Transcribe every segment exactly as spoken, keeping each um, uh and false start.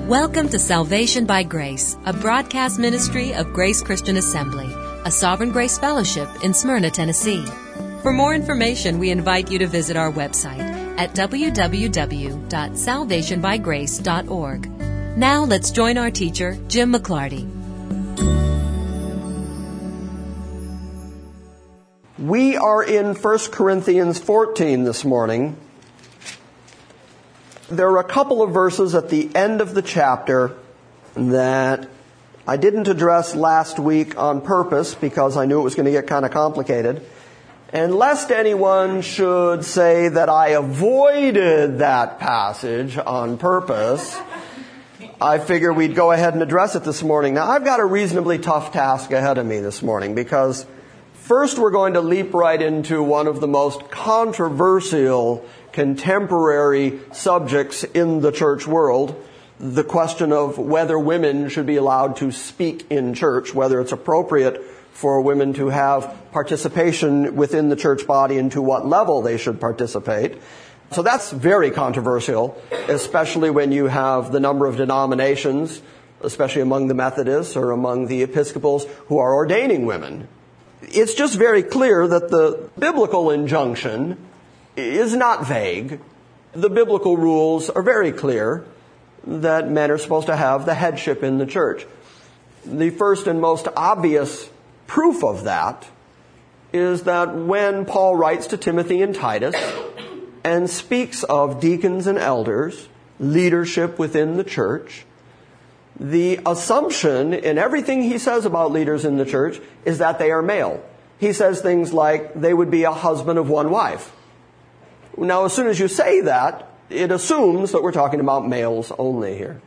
Welcome to Salvation by Grace, a broadcast ministry of Grace Christian Assembly, a Sovereign Grace Fellowship in Smyrna, Tennessee. For more information, we invite you to visit our website at w w w dot salvation by grace dot org. Now let's join our teacher, Jim McClarty. We are in First Corinthians fourteen this morning. There are a couple of verses at the end of the chapter that I didn't address last week on purpose because I knew it was going to get kind of complicated. And lest anyone should say that I avoided that passage on purpose, I figure we'd go ahead and address it this morning. Now, I've got a reasonably tough task ahead of me this morning because first we're going to leap right into one of the most controversial contemporary subjects in the church world, the question of whether women should be allowed to speak in church, whether it's appropriate for women to have participation within the church body and to what level they should participate. So that's very controversial, especially when you have the number of denominations, especially among the Methodists or among the Episcopals, who are ordaining women. It's just very clear that the biblical injunction is not vague. The biblical rules are very clear that men are supposed to have the headship in the church. The first and most obvious proof of that is that when Paul writes to Timothy and Titus and speaks of deacons and elders, leadership within the church, the assumption in everything he says about leaders in the church is that they are male. He says things like they would be a husband of one wife. Now, as soon as you say that, it assumes that we're talking about males only here.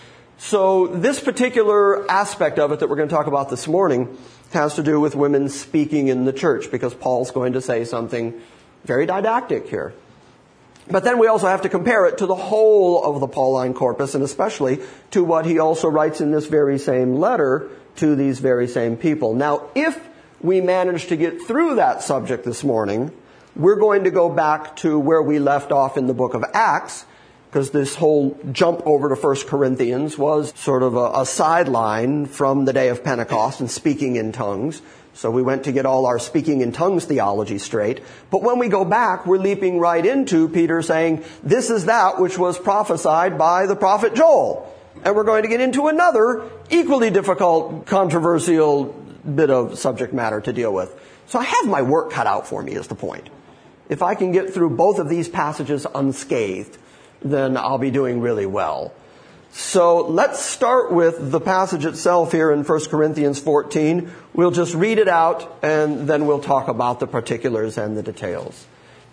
So this particular aspect of it that we're going to talk about this morning has to do with women speaking in the church, because Paul's going to say something very didactic here. But then we also have to compare it to the whole of the Pauline corpus, and especially to what he also writes in this very same letter to these very same people. Now, if we manage to get through that subject this morning, we're going to go back to where we left off in the book of Acts, because this whole jump over to First Corinthians was sort of a, a sideline from the day of Pentecost and speaking in tongues. So we went to get all our speaking in tongues theology straight. But when we go back, we're leaping right into Peter saying, this is that which was prophesied by the prophet Joel. And we're going to get into another equally difficult, controversial bit of subject matter to deal with. So I have my work cut out for me, is the point. If I can get through both of these passages unscathed, then I'll be doing really well. So let's start with the passage itself here in First Corinthians fourteen. We'll just read it out, and then we'll talk about the particulars and the details.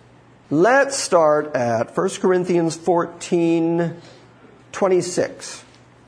Let's start at First Corinthians fourteen twenty-six.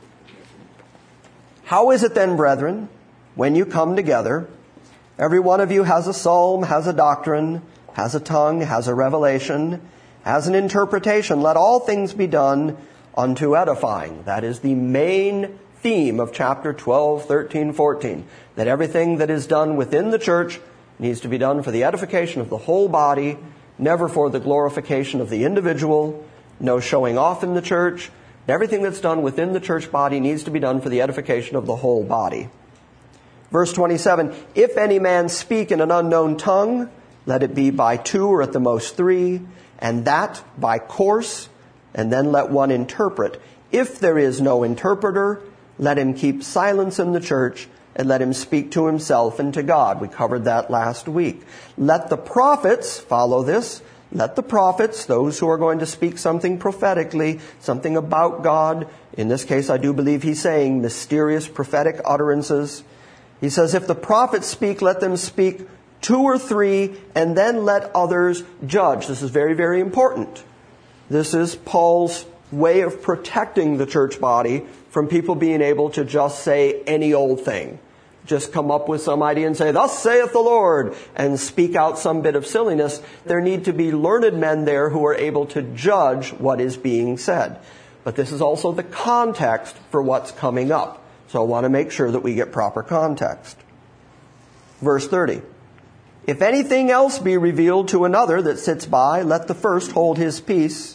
How is it then, brethren, when you come together, every one of you has a psalm, has a doctrine, has a tongue, has a revelation, has an interpretation. Let all things be done unto edifying. That is the main theme of chapter twelve, thirteen, fourteen. That everything that is done within the church needs to be done for the edification of the whole body, never for the glorification of the individual, no showing off in the church. Everything that's done within the church body needs to be done for the edification of the whole body. Verse twenty-seven, if any man speak in an unknown tongue, let it be by two or at the most three, and that by course, and then let one interpret. If there is no interpreter, let him keep silence in the church, and let him speak to himself and to God. We covered that last week. Let the prophets, follow this, let the prophets, those who are going to speak something prophetically, something about God, in this case I do believe he's saying mysterious prophetic utterances. He says, if the prophets speak, let them speak two or three, and then let others judge. This is very, very important. This is Paul's way of protecting the church body from people being able to just say any old thing. Just come up with some idea and say, thus saith the Lord, and speak out some bit of silliness. There need to be learned men there who are able to judge what is being said. But this is also the context for what's coming up. So I want to make sure that we get proper context. Verse thirty. If anything else be revealed to another that sits by, let the first hold his peace.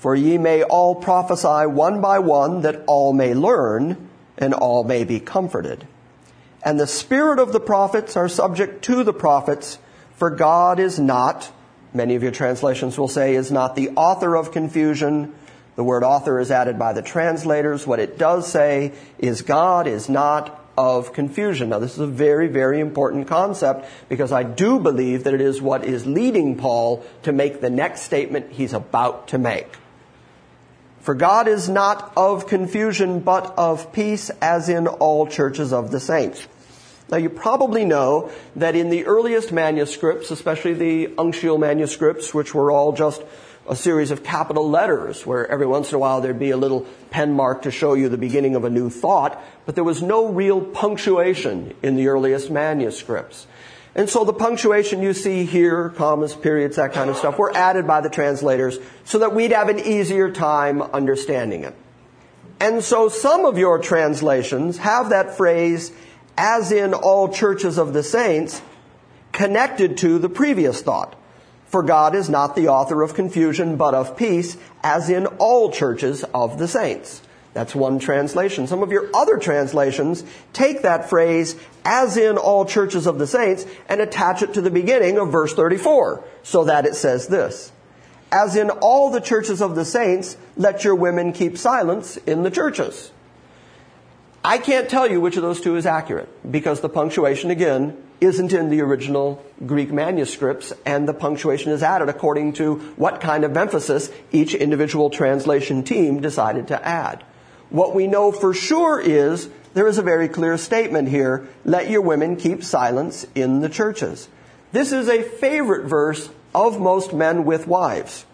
For ye may all prophesy one by one, that all may learn, and all may be comforted. And the spirit of the prophets are subject to the prophets, for God is not, many of your translations will say, is not the author of confusion. The word author is added by the translators. What it does say is God is not of confusion. Now, this is a very, very important concept, because I do believe that it is what is leading Paul to make the next statement he's about to make. For God is not of confusion, but of peace, as in all churches of the saints. Now, you probably know that in the earliest manuscripts, especially the uncial manuscripts, which were all just a series of capital letters, where every once in a while there'd be a little pen mark to show you the beginning of a new thought, but there was no real punctuation in the earliest manuscripts. And so the punctuation you see here, commas, periods, that kind of stuff, were added by the translators so that we'd have an easier time understanding it. And so some of your translations have that phrase, as in all churches of the saints, connected to the previous thought. For God is not the author of confusion, but of peace, as in all churches of the saints. That's one translation. Some of your other translations take that phrase, as in all churches of the saints, and attach it to the beginning of verse thirty-four, so that it says this: as in all the churches of the saints, let your women keep silence in the churches. I can't tell you which of those two is accurate, because the punctuation, again, isn't in the original Greek manuscripts, and the punctuation is added according to what kind of emphasis each individual translation team decided to add. What we know for sure is there is a very clear statement here, let your women keep silence in the churches. This is a favorite verse of most men with wives.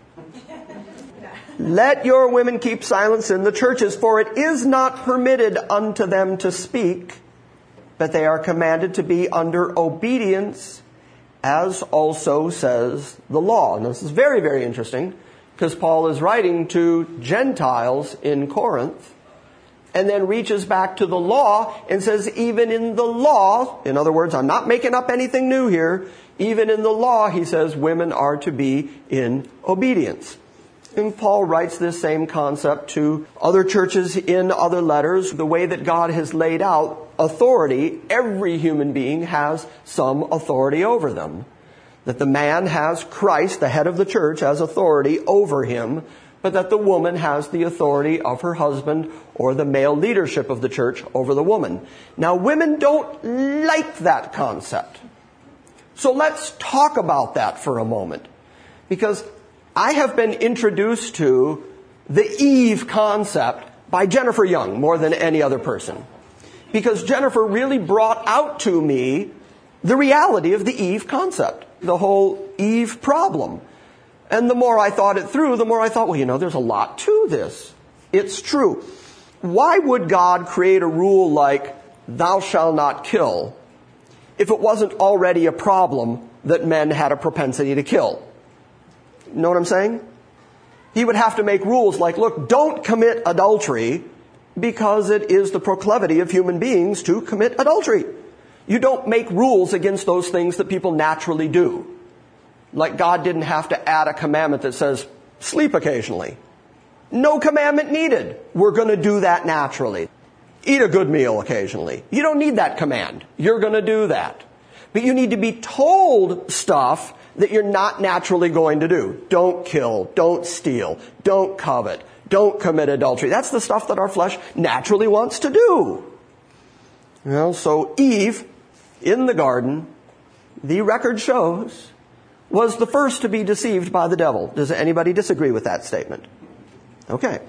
Let your women keep silence in the churches, for it is not permitted unto them to speak, but they are commanded to be under obedience, as also says the law. And this is very, very interesting, because Paul is writing to Gentiles in Corinth, and then reaches back to the law and says, even in the law, in other words, I'm not making up anything new here, even in the law, he says, women are to be in obedience. And Paul writes this same concept to other churches in other letters. The way that God has laid out authority, every human being has some authority over them. That the man has Christ, the head of the church, as authority over him, but that the woman has the authority of her husband or the male leadership of the church over the woman. Now, women don't like that concept. So let's talk about that for a moment. Because I have been introduced to the Eve concept by Jennifer Young more than any other person. Because Jennifer really brought out to me the reality of the Eve concept, the whole Eve problem. And the more I thought it through, the more I thought, well, you know, there's a lot to this. It's true. Why would God create a rule like, thou shalt not kill, if it wasn't already a problem that men had a propensity to kill? You know what I'm saying? He would have to make rules like, look, don't commit adultery, because it is the proclivity of human beings to commit adultery. You don't make rules against those things that people naturally do. Like God didn't have to add a commandment that says, sleep occasionally. No commandment needed. We're going to do that naturally. Eat a good meal occasionally. You don't need that command. You're going to do that. But you need to be told stuff that you're not naturally going to do. Don't kill. Don't steal. Don't covet. Don't commit adultery. That's the stuff that our flesh naturally wants to do. Well, so Eve, in the garden, the record shows, was the first to be deceived by the devil. Does anybody disagree with that statement? Okay.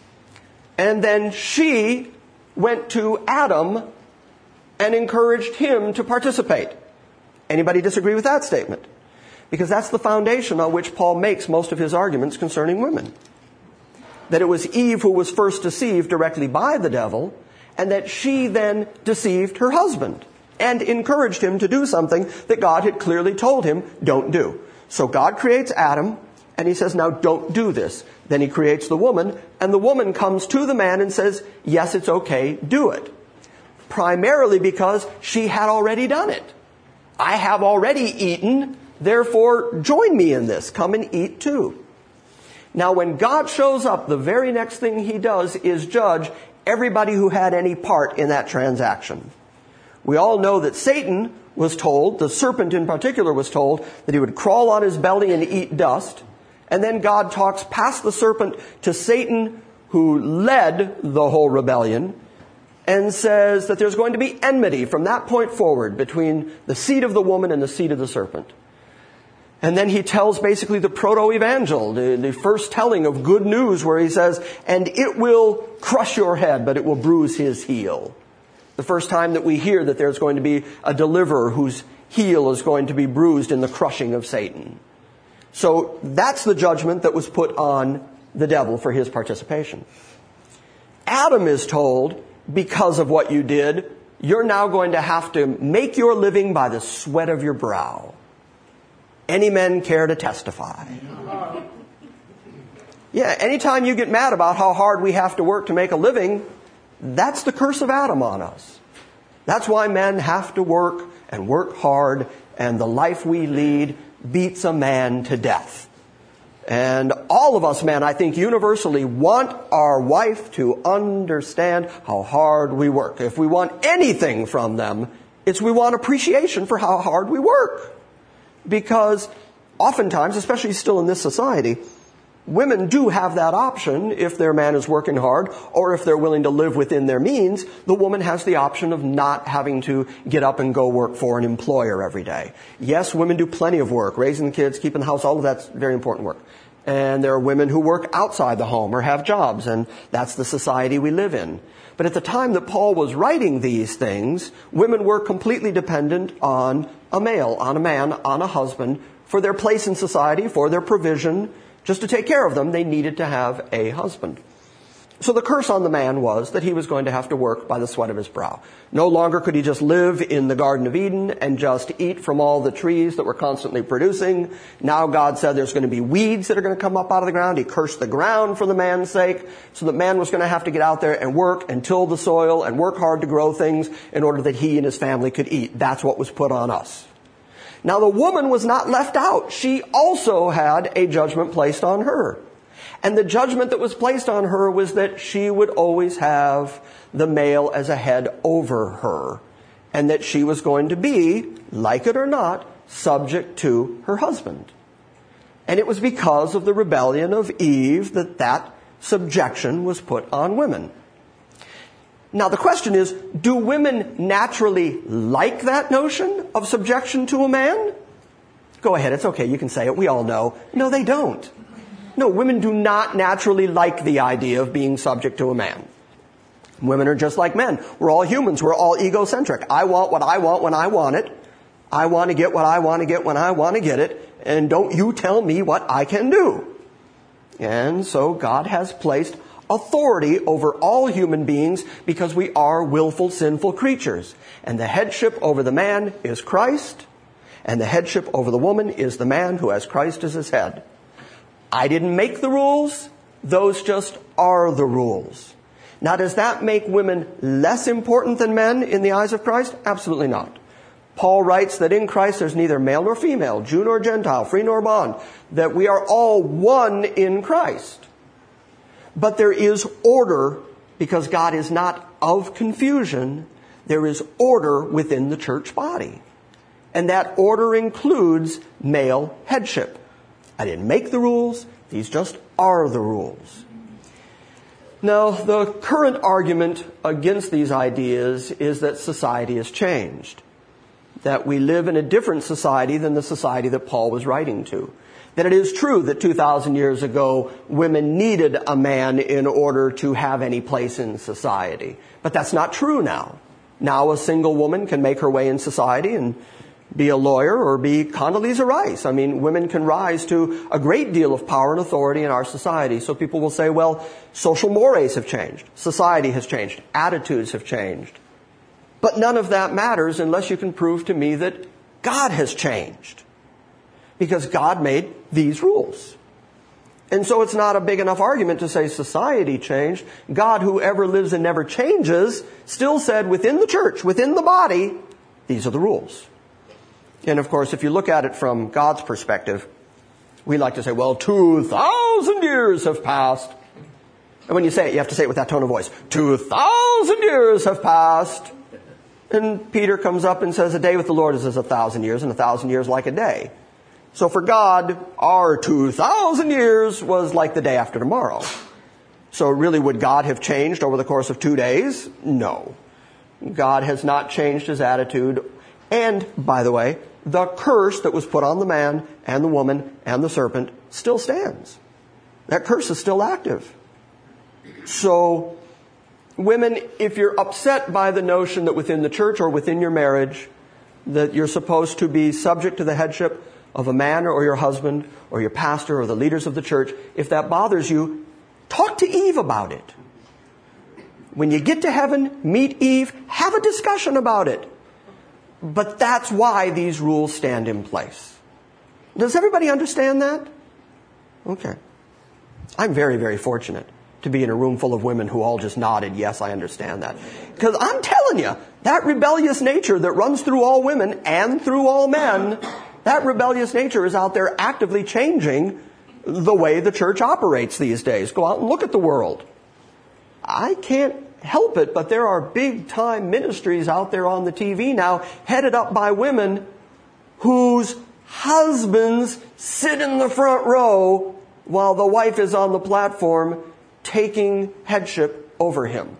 And then she went to Adam and encouraged him to participate. Anybody disagree with that statement? Because that's the foundation on which Paul makes most of his arguments concerning women. That it was Eve who was first deceived directly by the devil, and that she then deceived her husband and encouraged him to do something that God had clearly told him, don't do. So God creates Adam, and he says, now don't do this. Then he creates the woman, and the woman comes to the man and says, yes, it's okay, do it. Primarily because she had already done it. I have already eaten, therefore join me in this. Come and eat too. Now, when God shows up, the very next thing he does is judge everybody who had any part in that transaction. We all know that Satan was told, the serpent in particular was told, that he would crawl on his belly and eat dust. And then God talks past the serpent to Satan, who led the whole rebellion, and says that there's going to be enmity from that point forward between the seed of the woman and the seed of the serpent. And then he tells basically the proto-evangel, the, the first telling of good news, where he says, and it will crush your head, but it will bruise his heel. The first time that we hear that there's going to be a deliverer whose heel is going to be bruised in the crushing of Satan. So that's the judgment that was put on the devil for his participation. Adam is told, because of what you did, you're now going to have to make your living by the sweat of your brow. Any men care to testify? Yeah, anytime you get mad about how hard we have to work to make a living, that's the curse of Adam on us. That's why men have to work and work hard, and the life we lead beats a man to death. And all of us men, I think, universally want our wife to understand how hard we work. If we want anything from them, it's we want appreciation for how hard we work. Because oftentimes, especially still in this society, women do have that option if their man is working hard, or if they're willing to live within their means, the woman has the option of not having to get up and go work for an employer every day. Yes, women do plenty of work, raising kids, keeping the house, all of that's very important work. And there are women who work outside the home or have jobs, and that's the society we live in. But at the time that Paul was writing these things, women were completely dependent on a male, on a man, on a husband, for their place in society, for their provision. Just to take care of them, they needed to have a husband. So the curse on the man was that he was going to have to work by the sweat of his brow. No longer could he just live in the Garden of Eden and just eat from all the trees that were constantly producing. Now God said there's going to be weeds that are going to come up out of the ground. He cursed the ground for the man's sake, so that man was going to have to get out there and work and till the soil and work hard to grow things in order that he and his family could eat. That's what was put on us. Now the woman was not left out. She also had a judgment placed on her. And the judgment that was placed on her was that she would always have the male as a head over her. And that she was going to be, like it or not, subject to her husband. And it was because of the rebellion of Eve that that subjection was put on women. Now the question is, do women naturally like that notion of subjection to a man? Go ahead, it's okay, you can say it, we all know. No, they don't. No, women do not naturally like the idea of being subject to a man. Women are just like men. We're all humans. We're all egocentric. I want what I want when I want it. I want to get what I want to get when I want to get it. And don't you tell me what I can do. And so God has placed authority over all human beings because we are willful, sinful creatures. And the headship over the man is Christ. And the headship over the woman is the man who has Christ as his head. I didn't make the rules. Those just are the rules. Now, does that make women less important than men in the eyes of Christ? Absolutely not. Paul writes that in Christ there's neither male nor female, Jew nor Gentile, free nor bond, that we are all one in Christ. But there is order because God is not of confusion. There is order within the church body. And that order includes male headship. I didn't make the rules. These just are the rules. Now, the current argument against these ideas is that society has changed. That we live in a different society than the society that Paul was writing to. That it is true that two thousand years ago, women needed a man in order to have any place in society. But that's not true now. Now a single woman can make her way in society and be a lawyer or be Condoleezza Rice. I mean, women can rise to a great deal of power and authority in our society. So people will say, well, social mores have changed. Society has changed. Attitudes have changed. But none of that matters unless you can prove to me that God has changed. Because God made these rules. And so it's not a big enough argument to say society changed. God, who ever lives and never changes, still said within the church, within the body, these are the rules. And of course, if you look at it from God's perspective, We like to say, well, two thousand years have passed. And when you say it, you have to say it with that tone of voice. Two thousand years have passed. And Peter comes up and says, a day with the Lord is as a thousand years, and a thousand years like a day. So for God, our two thousand years was like the day after tomorrow. So really, would God have changed over the course of two days? No. God has not changed his attitude. And, by the way, the curse that was put on the man and the woman and the serpent still stands. That curse is still active. So, women, if you're upset by the notion that within the church or within your marriage that you're supposed to be subject to the headship of a man or your husband or your pastor or the leaders of the church, if that bothers you, talk to Eve about it. When you get to heaven, meet Eve, have a discussion about it. But that's why these rules stand in place. Does everybody understand that? Okay. I'm very, very fortunate to be in a room full of women who all just nodded, yes, I understand that. Because I'm telling you, that rebellious nature that runs through all women and through all men, that rebellious nature is out there actively changing the way the church operates these days. Go out and look at the world. I can't help it, but there are big-time ministries out there on the T V now, headed up by women whose husbands sit in the front row while the wife is on the platform taking headship over him.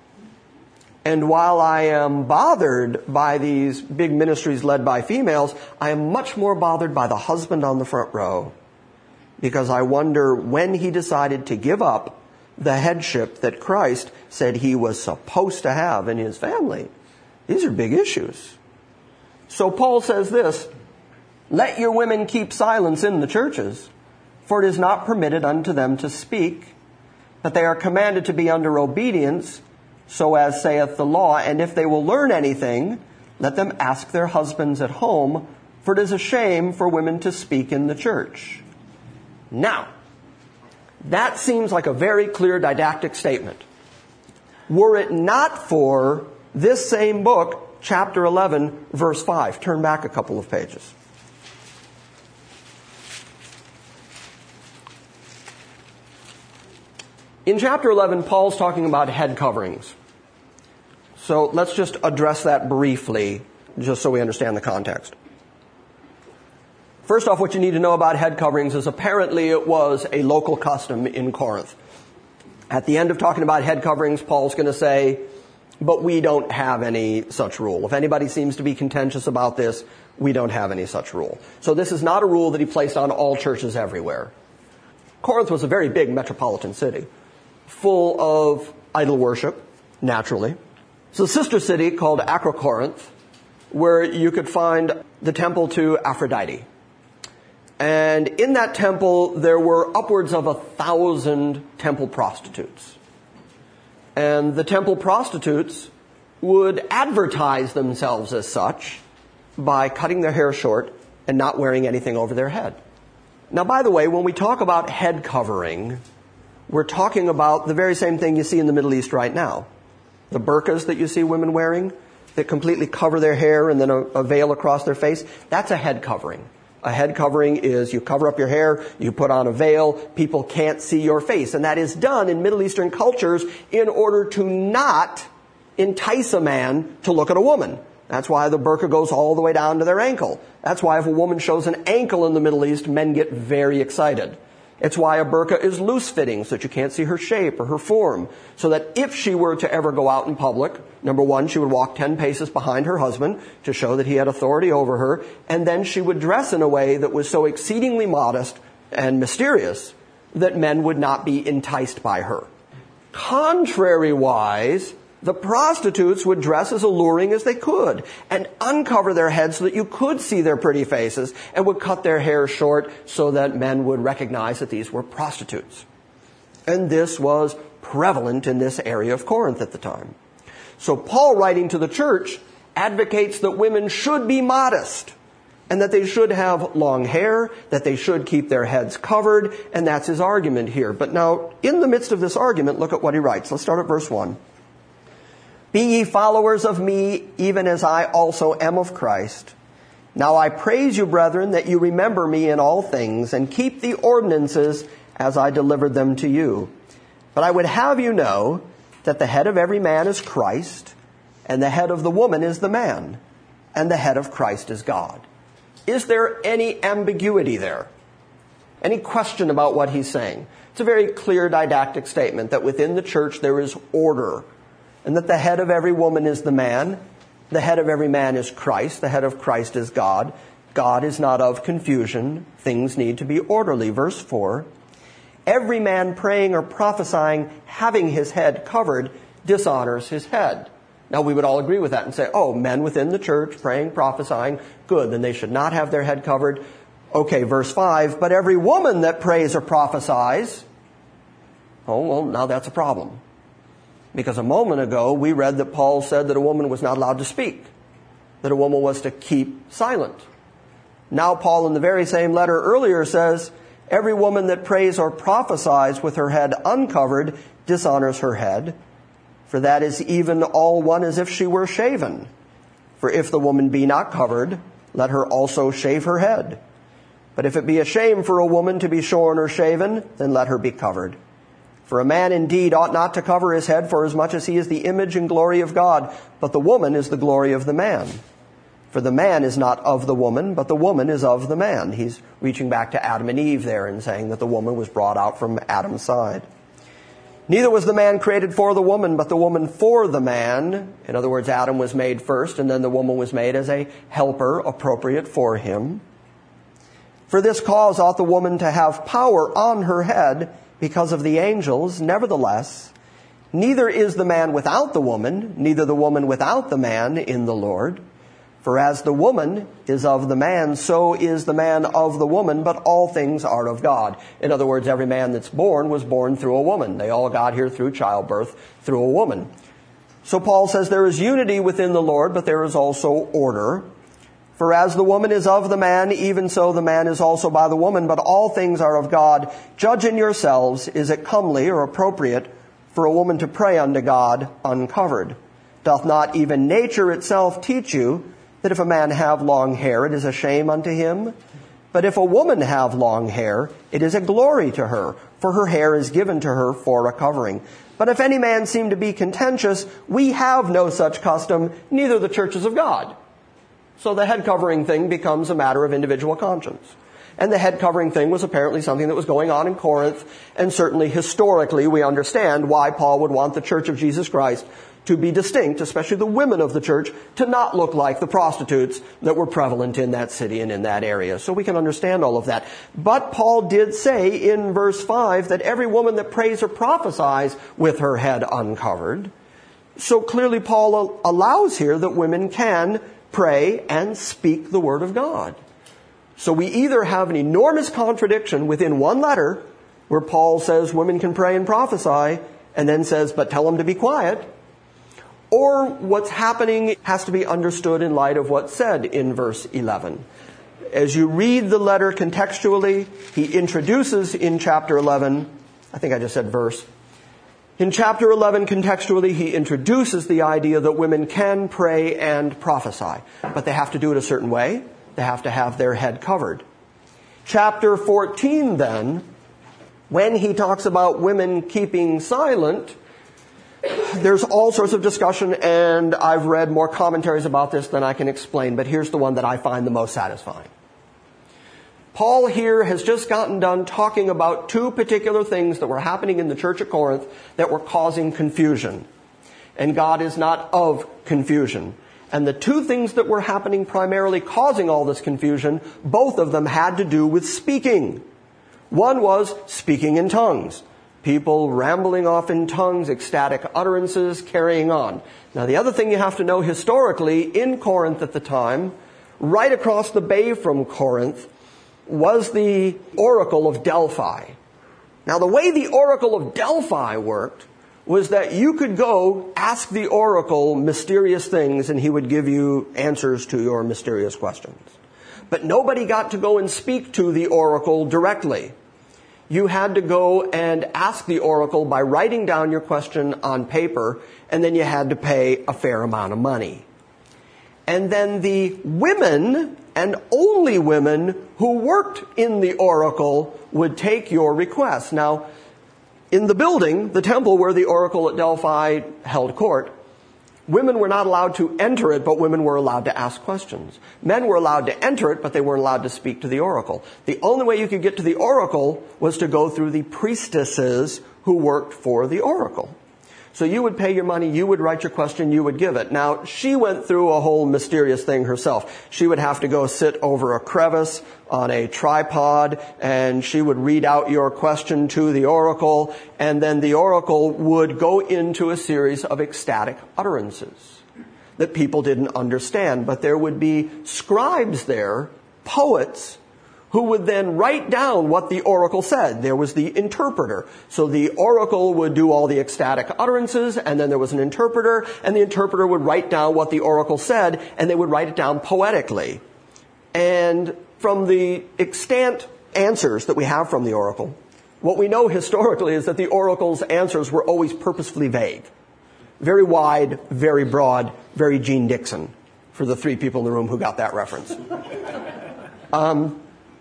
And while I am bothered by these big ministries led by females, I am much more bothered by the husband on the front row, because I wonder when he decided to give up the headship that Christ said he was supposed to have in his family. These are big issues. So Paul says this, let your women keep silence in the churches, for it is not permitted unto them to speak, but they are commanded to be under obedience, so as saith the law. And if they will learn anything, let them ask their husbands at home, for it is a shame for women to speak in the church. Now, that seems like a very clear didactic statement. Were it not for this same book, chapter eleven, verse five. Turn back a couple of pages. In chapter eleven, Paul's talking about head coverings. So let's just address that briefly, just so we understand the context. First off, what you need to know about head coverings is apparently it was a local custom in Corinth. At the end of talking about head coverings, Paul's going to say, but we don't have any such rule. If anybody seems to be contentious about this, we don't have any such rule. So this is not a rule that he placed on all churches everywhere. Corinth was a very big metropolitan city, full of idol worship, naturally. It's a sister city called Acrocorinth, where you could find the temple to Aphrodite. And in that temple, there were upwards of a thousand temple prostitutes. And the temple prostitutes would advertise themselves as such by cutting their hair short and not wearing anything over their head. Now, by the way, when we talk about head covering, we're talking about the very same thing you see in the Middle East right now. The burqas that you see women wearing that completely cover their hair and then a, a veil across their face, that's a head covering. A head covering is you cover up your hair, you put on a veil, people can't see your face. And that is done in Middle Eastern cultures in order to not entice a man to look at a woman. That's why the burqa goes all the way down to their ankle. That's why if a woman shows an ankle in the Middle East, men get very excited. It's why a burqa is loose-fitting, so that you can't see her shape or her form. So that if she were to ever go out in public, number one, she would walk ten paces behind her husband to show that he had authority over her, and then she would dress in a way that was so exceedingly modest and mysterious that men would not be enticed by her. Contrary-wise, the prostitutes would dress as alluring as they could and uncover their heads so that you could see their pretty faces, and would cut their hair short so that men would recognize that these were prostitutes. And this was prevalent in this area of Corinth at the time. So Paul, writing to the church, advocates that women should be modest and that they should have long hair, that they should keep their heads covered, and that's his argument here. But now, in the midst of this argument, look at what he writes. Let's start at verse one. Be ye followers of me, even as I also am of Christ. Now I praise you, brethren, that you remember me in all things, and keep the ordinances as I delivered them to you. But I would have you know that the head of every man is Christ, and the head of the woman is the man, and the head of Christ is God. Is there any ambiguity there? Any question about what he's saying? It's a very clear didactic statement that within the church there is order, and that the head of every woman is the man, the head of every man is Christ, the head of Christ is God. God is not of confusion. Things need to be orderly. Verse four, every man praying or prophesying, having his head covered, dishonors his head. Now we would all agree with that and say, oh, men within the church praying, prophesying, good, then they should not have their head covered. Okay, verse five, but every woman that prays or prophesies, oh, well, now that's a problem. Because a moment ago we read that Paul said that a woman was not allowed to speak, that a woman was to keep silent. Now Paul in the very same letter earlier says, every woman that prays or prophesies with her head uncovered dishonors her head, for that is even all one as if she were shaven. For if the woman be not covered, let her also shave her head. But if it be a shame for a woman to be shorn or shaven, then let her be covered. For a man indeed ought not to cover his head, for as much as he is the image and glory of God, but the woman is the glory of the man. For the man is not of the woman, but the woman is of the man. He's reaching back to Adam and Eve there and saying that the woman was brought out from Adam's side. Neither was the man created for the woman, but the woman for the man. In other words, Adam was made first, and then the woman was made as a helper appropriate for him. For this cause ought the woman to have power on her head, because of the angels. Nevertheless, neither is the man without the woman, neither the woman without the man in the Lord. For as the woman is of the man, so is the man of the woman, but all things are of God. In other words, every man that's born was born through a woman. They all got here through childbirth, through a woman. So Paul says there is unity within the Lord, but there is also order. For as the woman is of the man, even so the man is also by the woman, but all things are of God. Judge in yourselves, is it comely or appropriate for a woman to pray unto God uncovered? Doth not even nature itself teach you that if a man have long hair, it is a shame unto him? But if a woman have long hair, it is a glory to her, for her hair is given to her for a covering. But if any man seem to be contentious, we have no such custom, neither the churches of God. So the head covering thing becomes a matter of individual conscience. And the head covering thing was apparently something that was going on in Corinth, and certainly historically we understand why Paul would want the Church of Jesus Christ to be distinct, especially the women of the church, to not look like the prostitutes that were prevalent in that city and in that area. So we can understand all of that. But Paul did say in verse five that every woman that prays or prophesies with her head uncovered. So clearly Paul allows here that women can pray and speak the word of God. So we either have an enormous contradiction within one letter where Paul says women can pray and prophesy and then says, but tell them to be quiet, or what's happening has to be understood in light of what's said in verse eleven. As you read the letter contextually, he introduces in chapter eleven, I think I just said verse, in chapter eleven, contextually, he introduces the idea that women can pray and prophesy, but they have to do it a certain way. They have to have their head covered. Chapter fourteen, then, when he talks about women keeping silent, there's all sorts of discussion, and I've read more commentaries about this than I can explain, but here's the one that I find the most satisfying. Paul here has just gotten done talking about two particular things that were happening in the church at Corinth that were causing confusion. And God is not of confusion. And the two things that were happening primarily causing all this confusion, both of them had to do with speaking. One was speaking in tongues. People rambling off in tongues, ecstatic utterances, carrying on. Now the other thing you have to know historically, in Corinth at the time, right across the bay from Corinth, was the Oracle of Delphi. Now, the way the Oracle of Delphi worked was that you could go ask the Oracle mysterious things and he would give you answers to your mysterious questions. But nobody got to go and speak to the Oracle directly. You had to go and ask the Oracle by writing down your question on paper, and then you had to pay a fair amount of money. And then the women and only women who worked in the oracle would take your requests. Now, in the building, the temple where the oracle at Delphi held court, women were not allowed to enter it, but women were allowed to ask questions. Men were allowed to enter it, but they weren't allowed to speak to the oracle. The only way you could get to the oracle was to go through the priestesses who worked for the oracle. So you would pay your money, you would write your question, you would give it. Now, she went through a whole mysterious thing herself. She would have to go sit over a crevice on a tripod, and she would read out your question to the oracle, and then the oracle would go into a series of ecstatic utterances that people didn't understand. But there would be scribes there, poets, who would then write down what the oracle said. There was the interpreter. So the oracle would do all the ecstatic utterances, and then there was an interpreter, and the interpreter would write down what the oracle said, and they would write it down poetically. And from the extant answers that we have from the oracle, what we know historically is that the oracle's answers were always purposefully vague. Very wide, very broad, very Gene Dixon, for the three people in the room who got that reference. Um...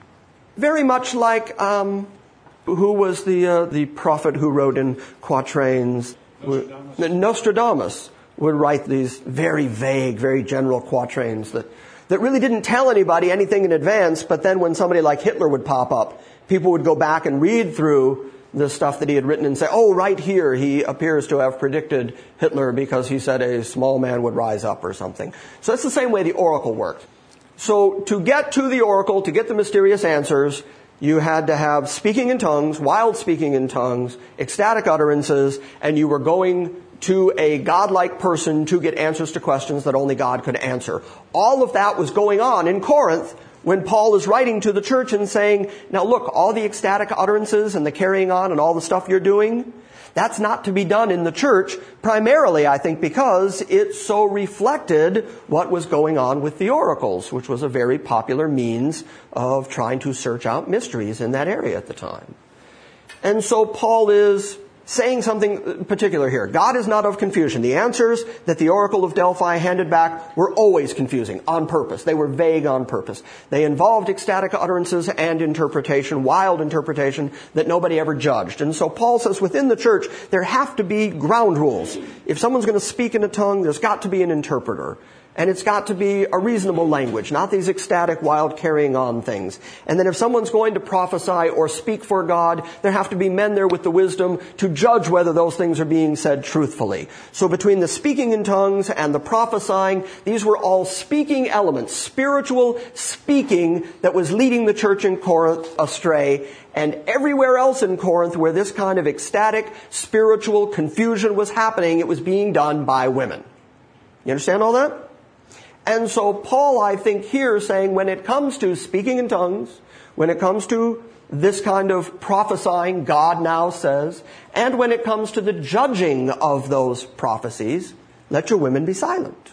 Very much like, um, who was the uh, the prophet who wrote in quatrains? Nostradamus. Nostradamus would write these very vague, very general quatrains that, that really didn't tell anybody anything in advance, but then when somebody like Hitler would pop up, people would go back and read through the stuff that he had written and say, oh, right here he appears to have predicted Hitler because he said a small man would rise up or something. So that's the same way the oracle worked. So to get to the oracle, to get the mysterious answers, you had to have speaking in tongues, wild speaking in tongues, ecstatic utterances, and you were going to a godlike person to get answers to questions that only God could answer. All of that was going on in Corinth when Paul is writing to the church and saying, now look, all the ecstatic utterances and the carrying on and all the stuff you're doing, that's not to be done in the church, primarily, I think, because it so reflected what was going on with the oracles, which was a very popular means of trying to search out mysteries in that area at the time. And so Paul is saying something particular here. God is not of confusion. The answers that the oracle of Delphi handed back were always confusing on purpose. They were vague on purpose. They involved ecstatic utterances and interpretation, wild interpretation that nobody ever judged. And so Paul says within the church, there have to be ground rules. If someone's going to speak in a tongue, there's got to be an interpreter. And it's got to be a reasonable language, not these ecstatic, wild carrying on things. And then if someone's going to prophesy or speak for God, there have to be men there with the wisdom to judge whether those things are being said truthfully. So between the speaking in tongues and the prophesying, these were all speaking elements, spiritual speaking that was leading the church in Corinth astray. And everywhere else in Corinth where this kind of ecstatic, spiritual confusion was happening, it was being done by women. You understand all that? And so Paul, I think, here saying when it comes to speaking in tongues, when it comes to this kind of prophesying, God now says, and when it comes to the judging of those prophecies, let your women be silent.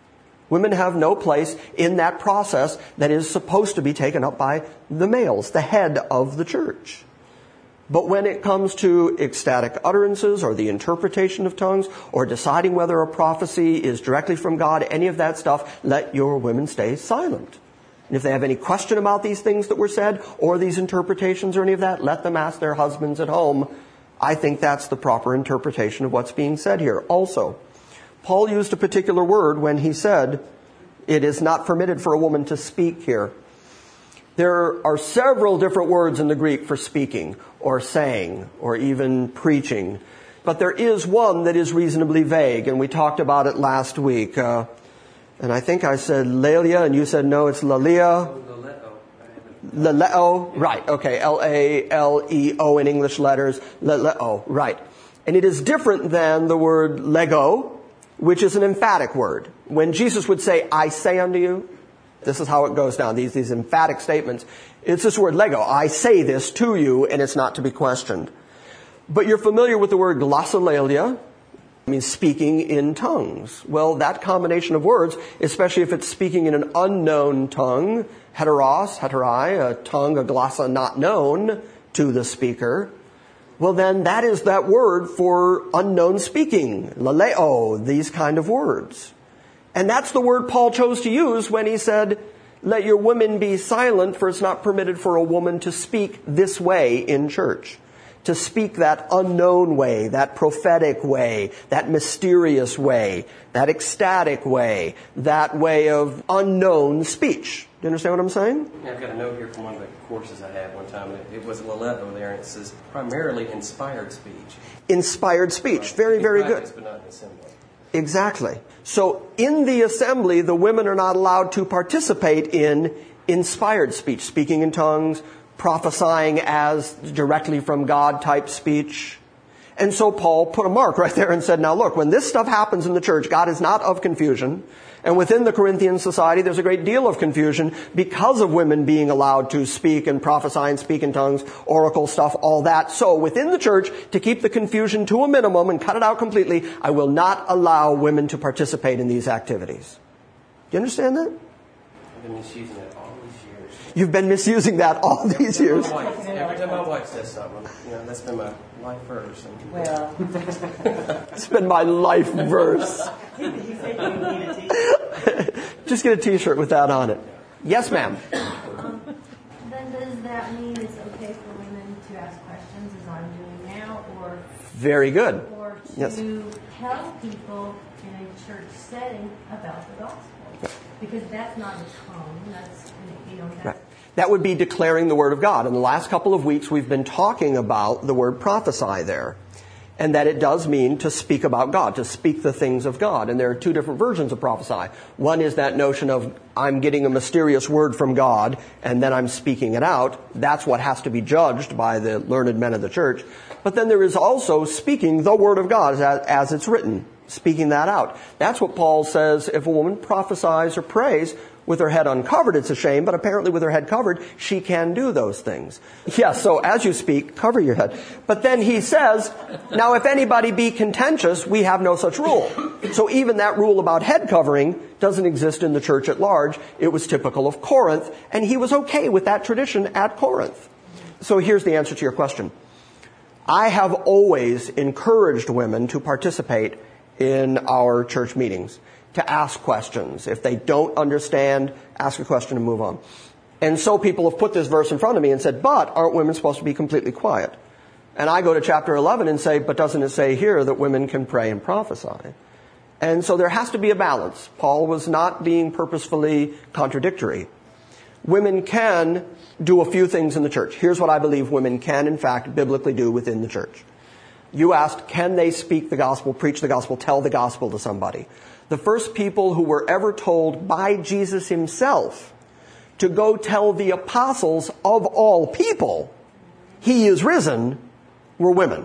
Women have no place in that process that is supposed to be taken up by the males, the head of the church. But when it comes to ecstatic utterances or the interpretation of tongues or deciding whether a prophecy is directly from God, any of that stuff, let your women stay silent. And if they have any question about these things that were said or these interpretations or any of that, let them ask their husbands at home. I think that's the proper interpretation of what's being said here. Also, Paul used a particular word when he said, it is not permitted for a woman to speak here. There are several different words in the Greek for speaking or saying or even preaching. But there is one that is reasonably vague, and we talked about it last week. Uh, and I think I said Lalia, and you said no, it's Lalia. Laleo, right, okay, L A L E O in English letters. Laleo, right. And it is different than the word lego, which is an emphatic word. When Jesus would say, I say unto you, this is how it goes down, these, these emphatic statements. It's this word lego. I say this to you, and it's not to be questioned. But you're familiar with the word glossolalia. It means speaking in tongues. Well, that combination of words, especially if it's speaking in an unknown tongue, heteros, heterai, a tongue, a glossa not known to the speaker, well then that is that word for unknown speaking, laleo, these kind of words. And that's the word Paul chose to use when he said, Let your women be silent, for it's not permitted for a woman to speak this way in church. To speak that unknown way, that prophetic way, that mysterious way, that ecstatic way, that way of unknown speech. Do you understand what I'm saying? Yeah, I've got a note here from one of the courses I had one time. It, it was Lelevo there, and it says primarily inspired speech. Inspired speech. Right. Very, very practice, good. But not in assembly. Exactly. So in the assembly, the women are not allowed to participate in inspired speech, speaking in tongues, prophesying as directly from God type speech. And so Paul put a mark right there and said, now look, when this stuff happens in the church, God is not of confusion. And within the Corinthian society, there's a great deal of confusion because of women being allowed to speak and prophesy and speak in tongues, oracle stuff, all that. So within the church, to keep the confusion to a minimum and cut it out completely, I will not allow women to participate in these activities. Do you understand that? I've been misusing that all these years. You've been misusing that all these years. Wife, every time my wife says something, you know, that's been my life verse. And, well, it's been my life verse. Just get a t-shirt with that on it. Yes, ma'am. Um, then does that mean it's okay for women to ask questions as I'm doing now, or very good. Or to yes. tell people in a church setting about the gospel? Because that's not a tone. That's, you know, that's... Right. That would be declaring the word of God. In the last couple of weeks, we've been talking about the word prophesy there. And that it does mean to speak about God, to speak the things of God. And there are two different versions of prophesy. One is that notion of I'm getting a mysterious word from God and then I'm speaking it out. That's what has to be judged by the learned men of the church. But then there is also speaking the word of God as, as it's written, speaking that out. That's what Paul says if a woman prophesies or prays with her head uncovered, it's a shame, but apparently with her head covered, she can do those things. Yeah, so as you speak, cover your head. But then he says, now if anybody be contentious, we have no such rule. So even that rule about head covering doesn't exist in the church at large. It was typical of Corinth, and he was okay with that tradition at Corinth. So here's the answer to your question. I have always encouraged women to participate in our church meetings, to ask questions. If they don't understand, ask a question and move on. And so people have put this verse in front of me and said, but aren't women supposed to be completely quiet? And I go to chapter eleven and say, but doesn't it say here that women can pray and prophesy? And so there has to be a balance. Paul was not being purposefully contradictory. Women can do a few things in the church. Here's what I believe women can, in fact, biblically do within the church. You asked, can they speak the gospel, preach the gospel, tell the gospel to somebody? The first people who were ever told by Jesus himself to go tell the apostles of all people, he is risen, were women.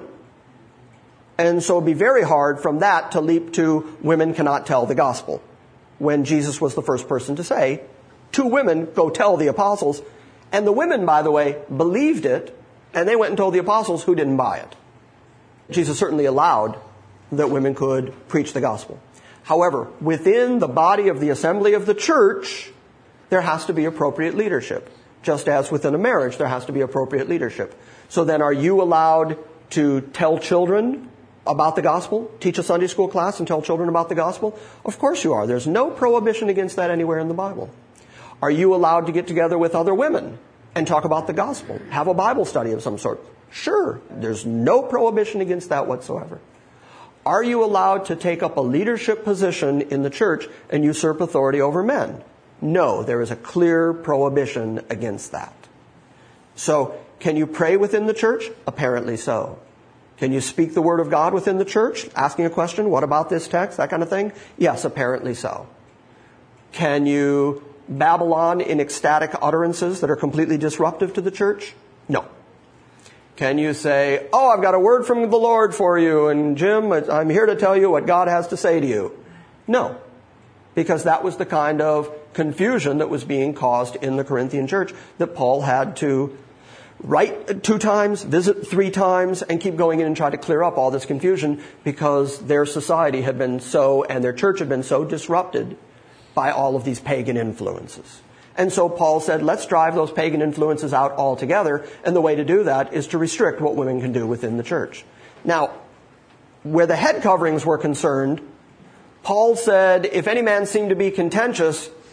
And so it'd be very hard from that to leap to women cannot tell the gospel, when Jesus was the first person to say, two women go tell the apostles. And the women, by the way, believed it, and they went and told the apostles who didn't buy it. Jesus certainly allowed that women could preach the gospel. However, within the body of the assembly of the church, there has to be appropriate leadership. Just as within a marriage, there has to be appropriate leadership. So then are you allowed to tell children about the gospel? Teach a Sunday school class and tell children about the gospel? Of course you are. There's no prohibition against that anywhere in the Bible. Are you allowed to get together with other women and talk about the gospel? Have a Bible study of some sort? Sure. There's no prohibition against that whatsoever. Are you allowed to take up a leadership position in the church and usurp authority over men? No, there is a clear prohibition against that. So, can you pray within the church? Apparently so. Can you speak the word of God within the church? Asking a question, what about this text? That kind of thing? Yes, apparently so. Can you babble on in ecstatic utterances that are completely disruptive to the church? No. Can you say, oh, I've got a word from the Lord for you, and Jim, I'm here to tell you what God has to say to you? No, because that was the kind of confusion that was being caused in the Corinthian church that Paul had to write two times, visit three times, and keep going in and try to clear up all this confusion because their society had been so, and their church had been so disrupted by all of these pagan influences. And so Paul said, let's drive those pagan influences out altogether, and the way to do that is to restrict what women can do within the church. Now, where the head coverings were concerned, Paul said, if any man seem to be contentious,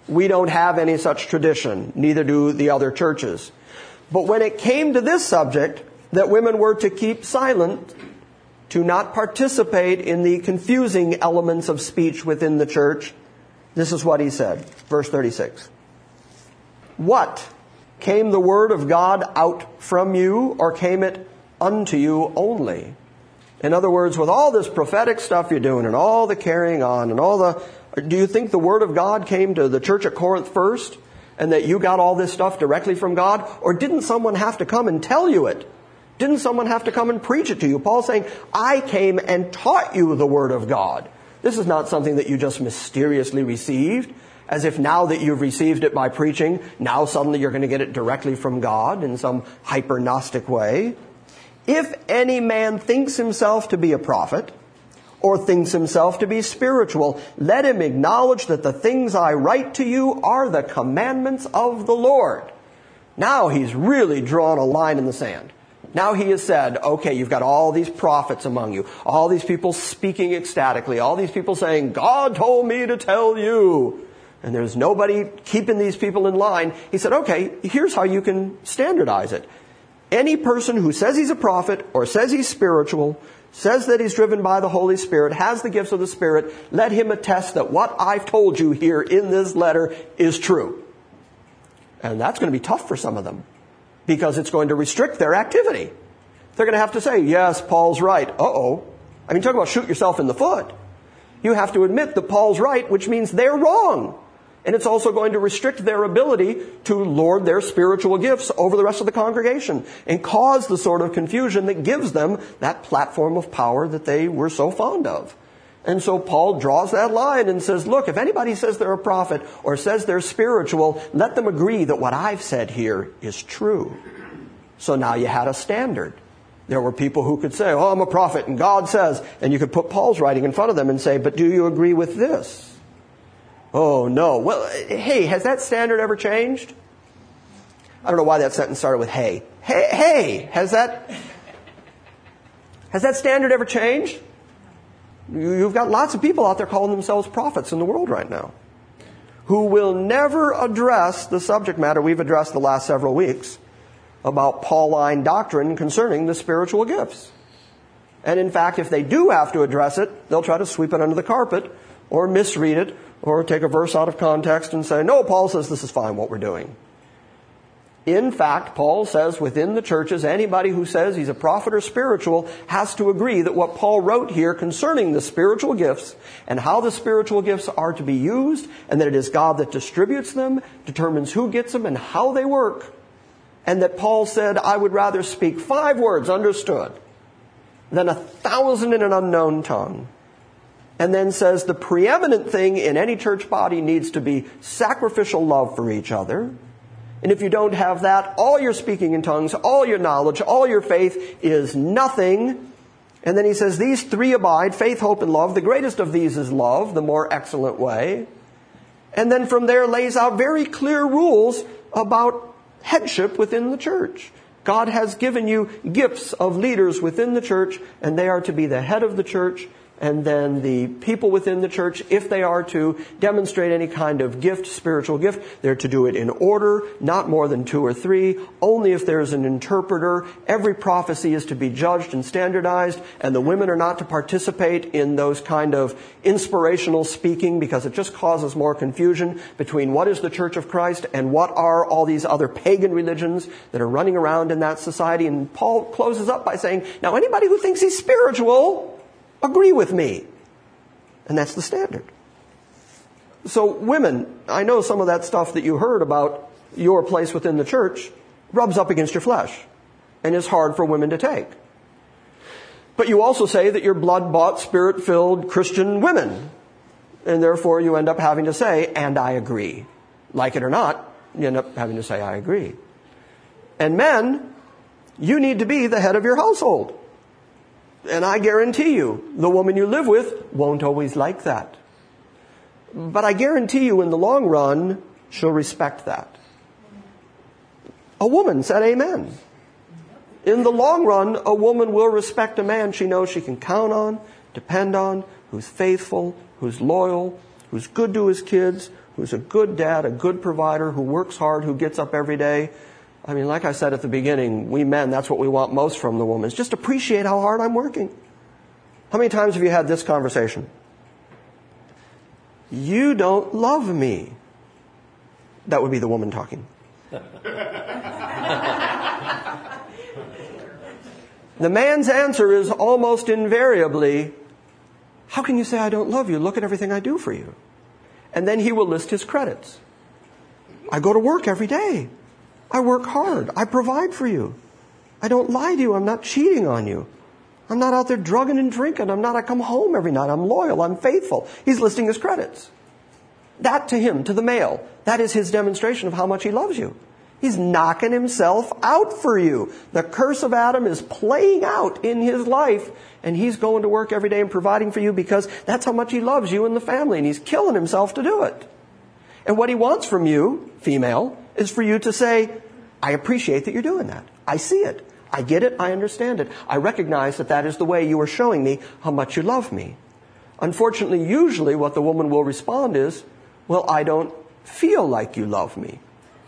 We don't have any such tradition. Neither do the other churches. But when it came to this subject, that women were to keep silent, to not participate in the confusing elements of speech within the church, this is what he said. Verse thirty-six. What? Came the word of God out from you, or came it unto you only? In other words, with all this prophetic stuff you're doing and all the carrying on and all the... Do you think the word of God came to the church at Corinth first and that you got all this stuff directly from God? Or didn't someone have to come and tell you it? Didn't someone have to come and preach it to you? Paul's saying, I came and taught you the word of God. This is not something that you just mysteriously received, as if now that you've received it by preaching, now suddenly you're going to get it directly from God in some hyper-Gnostic way. If any man thinks himself to be a prophet, or thinks himself to be spiritual, let him acknowledge that the things I write to you are the commandments of the Lord. Now he's really drawn a line in the sand. Now he has said, okay, you've got all these prophets among you, all these people speaking ecstatically, all these people saying, God told me to tell you. And there's nobody keeping these people in line. He said, okay, here's how you can standardize it. Any person who says he's a prophet or says he's spiritual, says that he's driven by the Holy Spirit, has the gifts of the Spirit, let him attest that what I've told you here in this letter is true. And that's going to be tough for some of them, because it's going to restrict their activity. They're going to have to say, yes, Paul's right. Uh-oh. I mean, talk about shoot yourself in the foot. You have to admit that Paul's right, which means they're wrong. And it's also going to restrict their ability to lord their spiritual gifts over the rest of the congregation and cause the sort of confusion that gives them that platform of power that they were so fond of. And so Paul draws that line and says, look, if anybody says they're a prophet or says they're spiritual, let them agree that what I've said here is true. So now you had a standard. There were people who could say, oh, I'm a prophet and God says, and you could put Paul's writing in front of them and say, but do you agree with this? Oh, no. Well, hey, has that standard ever changed? I don't know why that sentence started with hey. Hey, hey, has that, has that standard ever changed? You've got lots of people out there calling themselves prophets in the world right now who will never address the subject matter we've addressed the last several weeks about Pauline doctrine concerning the spiritual gifts. And in fact, if they do have to address it, they'll try to sweep it under the carpet or misread it or take a verse out of context and say, no, Paul says this is fine what we're doing. In fact, Paul says within the churches, anybody who says he's a prophet or spiritual has to agree that what Paul wrote here concerning the spiritual gifts and how the spiritual gifts are to be used, and that it is God that distributes them, determines who gets them and how they work, and that Paul said, I would rather speak five words understood than a thousand in an unknown tongue. And then says the preeminent thing in any church body needs to be sacrificial love for each other. And if you don't have that, all your speaking in tongues, all your knowledge, all your faith is nothing. And then he says, these three abide, faith, hope, and love. The greatest of these is love, the more excellent way. And then from there lays out very clear rules about headship within the church. God has given you gifts of leaders within the church, and they are to be the head of the church. And then the people within the church, if they are to demonstrate any kind of gift, spiritual gift, they're to do it in order, not more than two or three, only if there's an interpreter. Every prophecy is to be judged and standardized, and the women are not to participate in those kind of inspirational speaking, because it just causes more confusion between what is the Church of Christ and what are all these other pagan religions that are running around in that society. And Paul closes up by saying, now anybody who thinks he's spiritual, agree with me. And that's the standard. So women, I know some of that stuff that you heard about your place within the church rubs up against your flesh and is hard for women to take. But you also say that you're blood-bought, spirit-filled Christian women. And therefore you end up having to say, and I agree. Like it or not, you end up having to say, I agree. And men, you need to be the head of your household. And I guarantee you, the woman you live with won't always like that. But I guarantee you, in the long run, she'll respect that. A woman said amen. In the long run, a woman will respect a man she knows she can count on, depend on, who's faithful, who's loyal, who's good to his kids, who's a good dad, a good provider, who works hard, who gets up every day. I mean, like I said at the beginning, we men, that's what we want most from the woman, is just appreciate how hard I'm working. How many times have you had this conversation? You don't love me. That would be the woman talking. The man's answer is almost invariably, how can you say I don't love you? Look at everything I do for you. And then he will list his credits. I go to work every day. I work hard. I provide for you. I don't lie to you. I'm not cheating on you. I'm not out there drugging and drinking. I'm not, I come home every night. I'm loyal. I'm faithful. He's listing his credits. That to him, to the male, that is his demonstration of how much he loves you. He's knocking himself out for you. The curse of Adam is playing out in his life, and he's going to work every day and providing for you because that's how much he loves you and the family, and he's killing himself to do it. And what he wants from you, female, is for you to say, I appreciate that you're doing that. I see it. I get it. I understand it. I recognize that that is the way you are showing me how much you love me. Unfortunately, usually what the woman will respond is, well, I don't feel like you love me.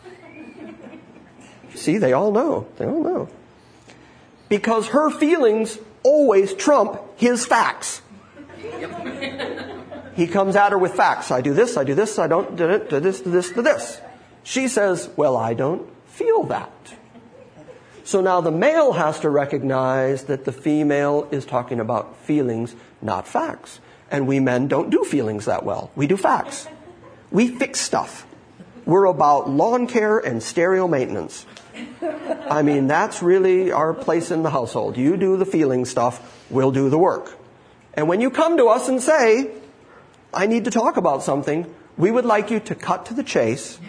See, they all know. They all know. Because her feelings always trump his facts. He comes at her with facts. I do this, I do this, I don't do it, do this, do this, do this. She says, well, I don't feel that. So now the male has to recognize that the female is talking about feelings, not facts. And we men don't do feelings that well. We do facts. We fix stuff. We're about lawn care and stereo maintenance. I mean, that's really our place in the household. You do the feeling stuff, we'll do the work. And when you come to us and say, I need to talk about something, we would like you to cut to the chase.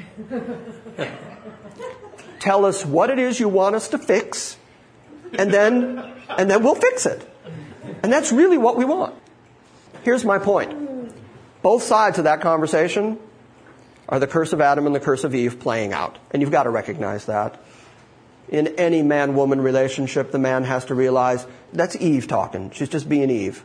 Tell us what it is you want us to fix, and then, and then we'll fix it. And that's really what we want. Here's my point. Both sides of that conversation are the curse of Adam and the curse of Eve playing out. And you've got to recognize that. In any man-woman relationship, the man has to realize that's Eve talking. She's just being Eve.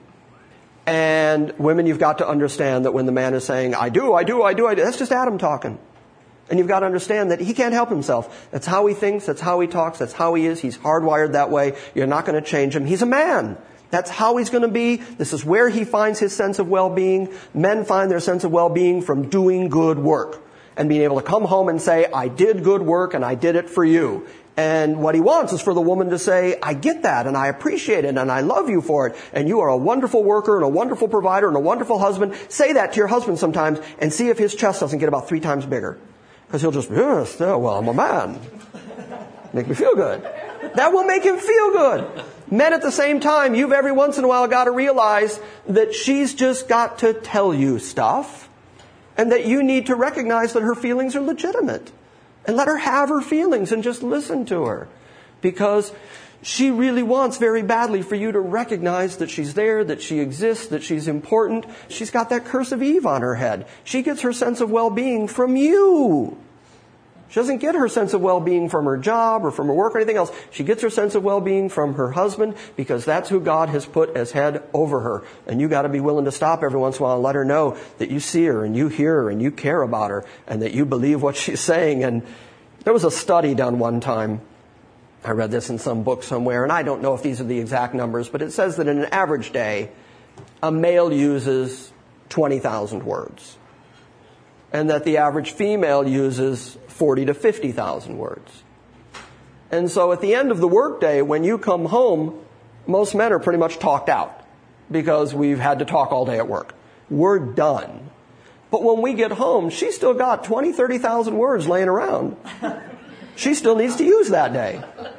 And women, you've got to understand that when the man is saying, I do, I do, I do, I do, that's just Adam talking. And you've got to understand that he can't help himself. That's how he thinks, that's how he talks, that's how he is. He's hardwired that way. You're not going to change him. He's a man. That's how he's going to be. This is where he finds his sense of well-being. Men find their sense of well-being from doing good work and being able to come home and say, I did good work and I did it for you. And what he wants is for the woman to say, I get that and I appreciate it and I love you for it. And you are a wonderful worker and a wonderful provider and a wonderful husband. Say that to your husband sometimes and see if his chest doesn't get about three times bigger. Because he'll just, yes, yeah, well, I'm a man. Make me feel good. That will make him feel good. Men at the same time, you've every once in a while got to realize that she's just got to tell you stuff and that you need to recognize that her feelings are legitimate. And let her have her feelings and just listen to her. Because she really wants very badly for you to recognize that she's there, that she exists, that she's important. She's got that curse of Eve on her head. She gets her sense of well-being from you. She doesn't get her sense of well-being from her job or from her work or anything else. She gets her sense of well-being from her husband because that's who God has put as head over her. And you got to be willing to stop every once in a while and let her know that you see her and you hear her and you care about her and that you believe what she's saying. And there was a study done one time. I read this in some book somewhere, and I don't know if these are the exact numbers, but it says that in an average day, a male uses twenty thousand words. And that the average female uses forty to fifty thousand words. And so at the end of the workday, when you come home, most men are pretty much talked out because we've had to talk all day at work. We're done. But when we get home, she's still got twenty, thirty thousand words laying around. She still needs to use that day.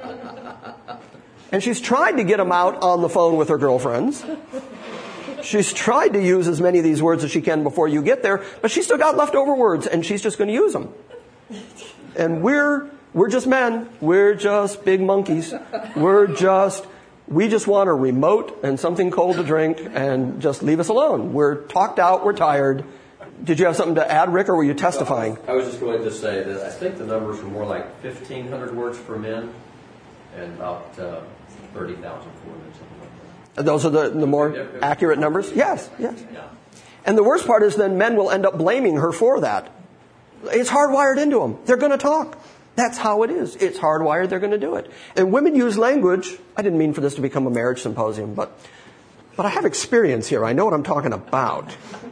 And she's tried to get them out on the phone with her girlfriends. She's tried to use as many of these words as she can before you get there, but she's still got leftover words, and she's just going to use them. And we're we're just men. We're just big monkeys. We're just, we just want a remote and something cold to drink and just leave us alone. We're talked out. We're tired. Did you have something to add, Rick, or were you testifying? I was just going to say that I think the numbers were more like fifteen hundred words for men and about uh, thirty thousand for women, something like that. Those are the, the more accurate numbers? Yes, yes. Yeah. And the worst part is then men will end up blaming her for that. It's hardwired into them. They're going to talk. That's how it is. It's hardwired. They're going to do it. And women use language. I didn't mean for this to become a marriage symposium, but, but I have experience here. I know what I'm talking about.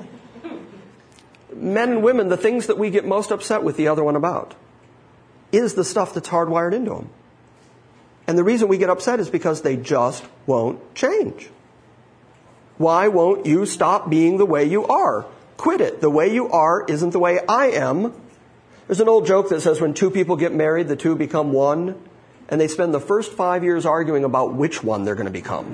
Men and women, the things that we get most upset with the other one about is the stuff that's hardwired into them. And the reason we get upset is because they just won't change. Why won't you stop being the way you are? Quit it. The way you are isn't the way I am. There's an old joke that says when two people get married, the two become one, and they spend the first five years arguing about which one they're going to become.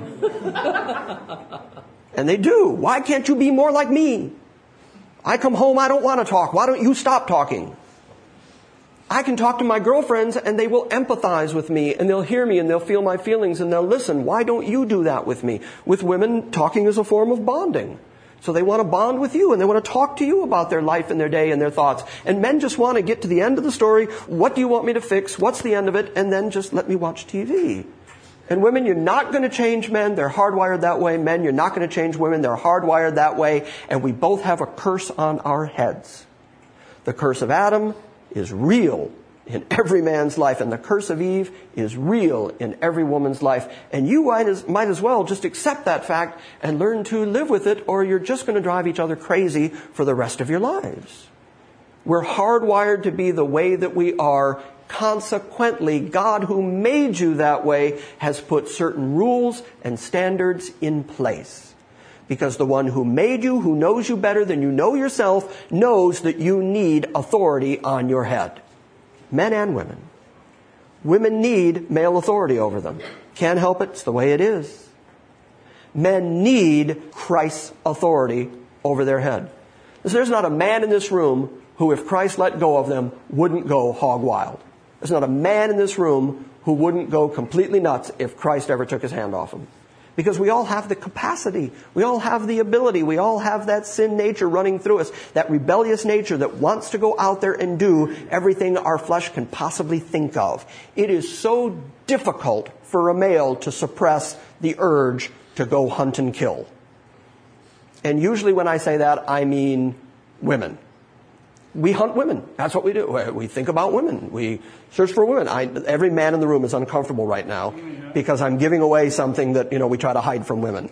And they do. Why can't you be more like me? I come home, I don't want to talk. Why don't you stop talking? I can talk to my girlfriends and they will empathize with me and they'll hear me and they'll feel my feelings and they'll listen. Why don't you do that with me? With women, talking is a form of bonding. So they want to bond with you and they want to talk to you about their life and their day and their thoughts. And men just want to get to the end of the story. What do you want me to fix? What's the end of it? And then just let me watch T V. And women, you're not going to change men. They're hardwired that way. Men, you're not going to change women. They're hardwired that way. And we both have a curse on our heads. The curse of Adam is real in every man's life. And the curse of Eve is real in every woman's life. And you might as, might as well just accept that fact and learn to live with it, or you're just going to drive each other crazy for the rest of your lives. We're hardwired to be the way that we are. Consequently, God, who made you that way, has put certain rules and standards in place. Because the one who made you, who knows you better than you know yourself, knows that you need authority on your head. Men and women. Women need male authority over them. Can't help it. It's the way it is. Men need Christ's authority over their head. So there's not a man in this room who, if Christ let go of them, wouldn't go hog wild. There's not a man in this room who wouldn't go completely nuts if Christ ever took his hand off him. Because we all have the capacity. We all have the ability. We all have that sin nature running through us. That rebellious nature that wants to go out there and do everything our flesh can possibly think of. It is so difficult for a male to suppress the urge to go hunt and kill. And usually when I say that, I mean women. We hunt women. That's what we do. We think about women. We search for women. I, every man in the room is uncomfortable right now because I'm giving away something that, you know, we try to hide from women.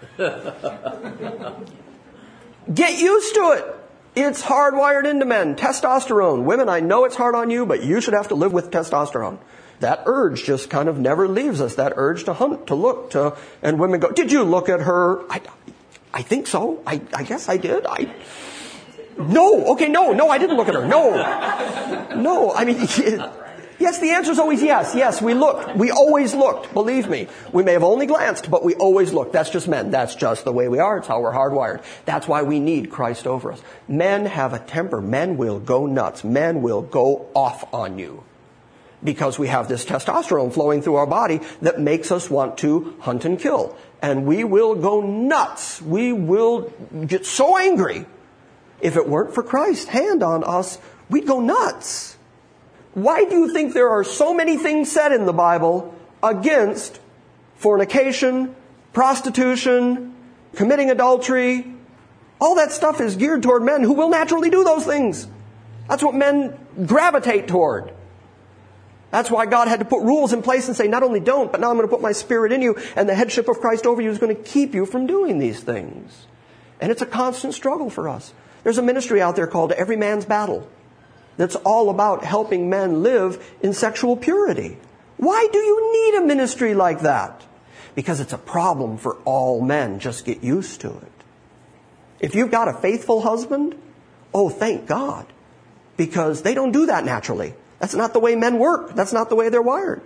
Get used to it. It's hardwired into men. Testosterone. Women, I know it's hard on you, but you should have to live with testosterone. That urge just kind of never leaves us. That urge to hunt, to look, to, and women go, did you look at her? I, I think so. I, I guess I did. I... No, okay, no, no, I didn't look at her. No, no, I mean, yes, the answer is always yes. Yes, we looked. We always looked, believe me. We may have only glanced, but we always looked. That's just men. That's just the way we are. It's how we're hardwired. That's why we need Christ over us. Men have a temper. Men will go nuts. Men will go off on you. Because we have this testosterone flowing through our body that makes us want to hunt and kill. And we will go nuts. We will get so angry. If it weren't for Christ's hand on us, we'd go nuts. Why do you think there are so many things said in the Bible against fornication, prostitution, committing adultery? All that stuff is geared toward men who will naturally do those things. That's what men gravitate toward. That's why God had to put rules in place and say, not only don't, but now I'm going to put my Spirit in you, and the headship of Christ over you is going to keep you from doing these things. And it's a constant struggle for us. There's a ministry out there called Every Man's Battle that's all about helping men live in sexual purity. Why do you need a ministry like that? Because it's a problem for all men. Just get used to it. If you've got a faithful husband, oh, thank God. Because they don't do that naturally. That's not the way men work. That's not the way they're wired.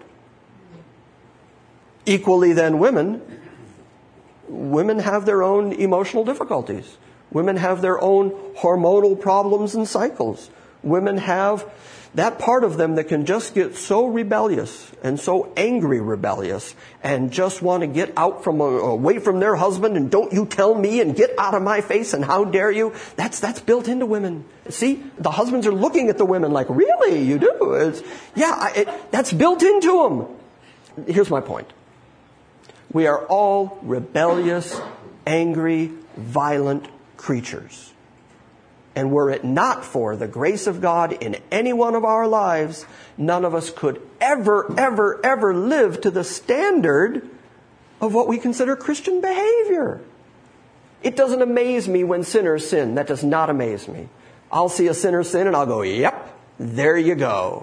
Equally then women, women have their own emotional difficulties. Women have their own hormonal problems and cycles. Women have that part of them that can just get so rebellious and so angry rebellious and just want to get out from away from their husband and don't you tell me and get out of my face and how dare you. That's that's built into women. See, the husbands are looking at the women like, really, you do? It's, yeah, it, that's built into them. Here's my point. We are all rebellious, angry, violent creatures. And were it not for the grace of God in any one of our lives, none of us could ever, ever, ever live to the standard of what we consider Christian behavior. It doesn't amaze me when sinners sin. That does not amaze me. I'll see a sinner sin and I'll go, yep, there you go.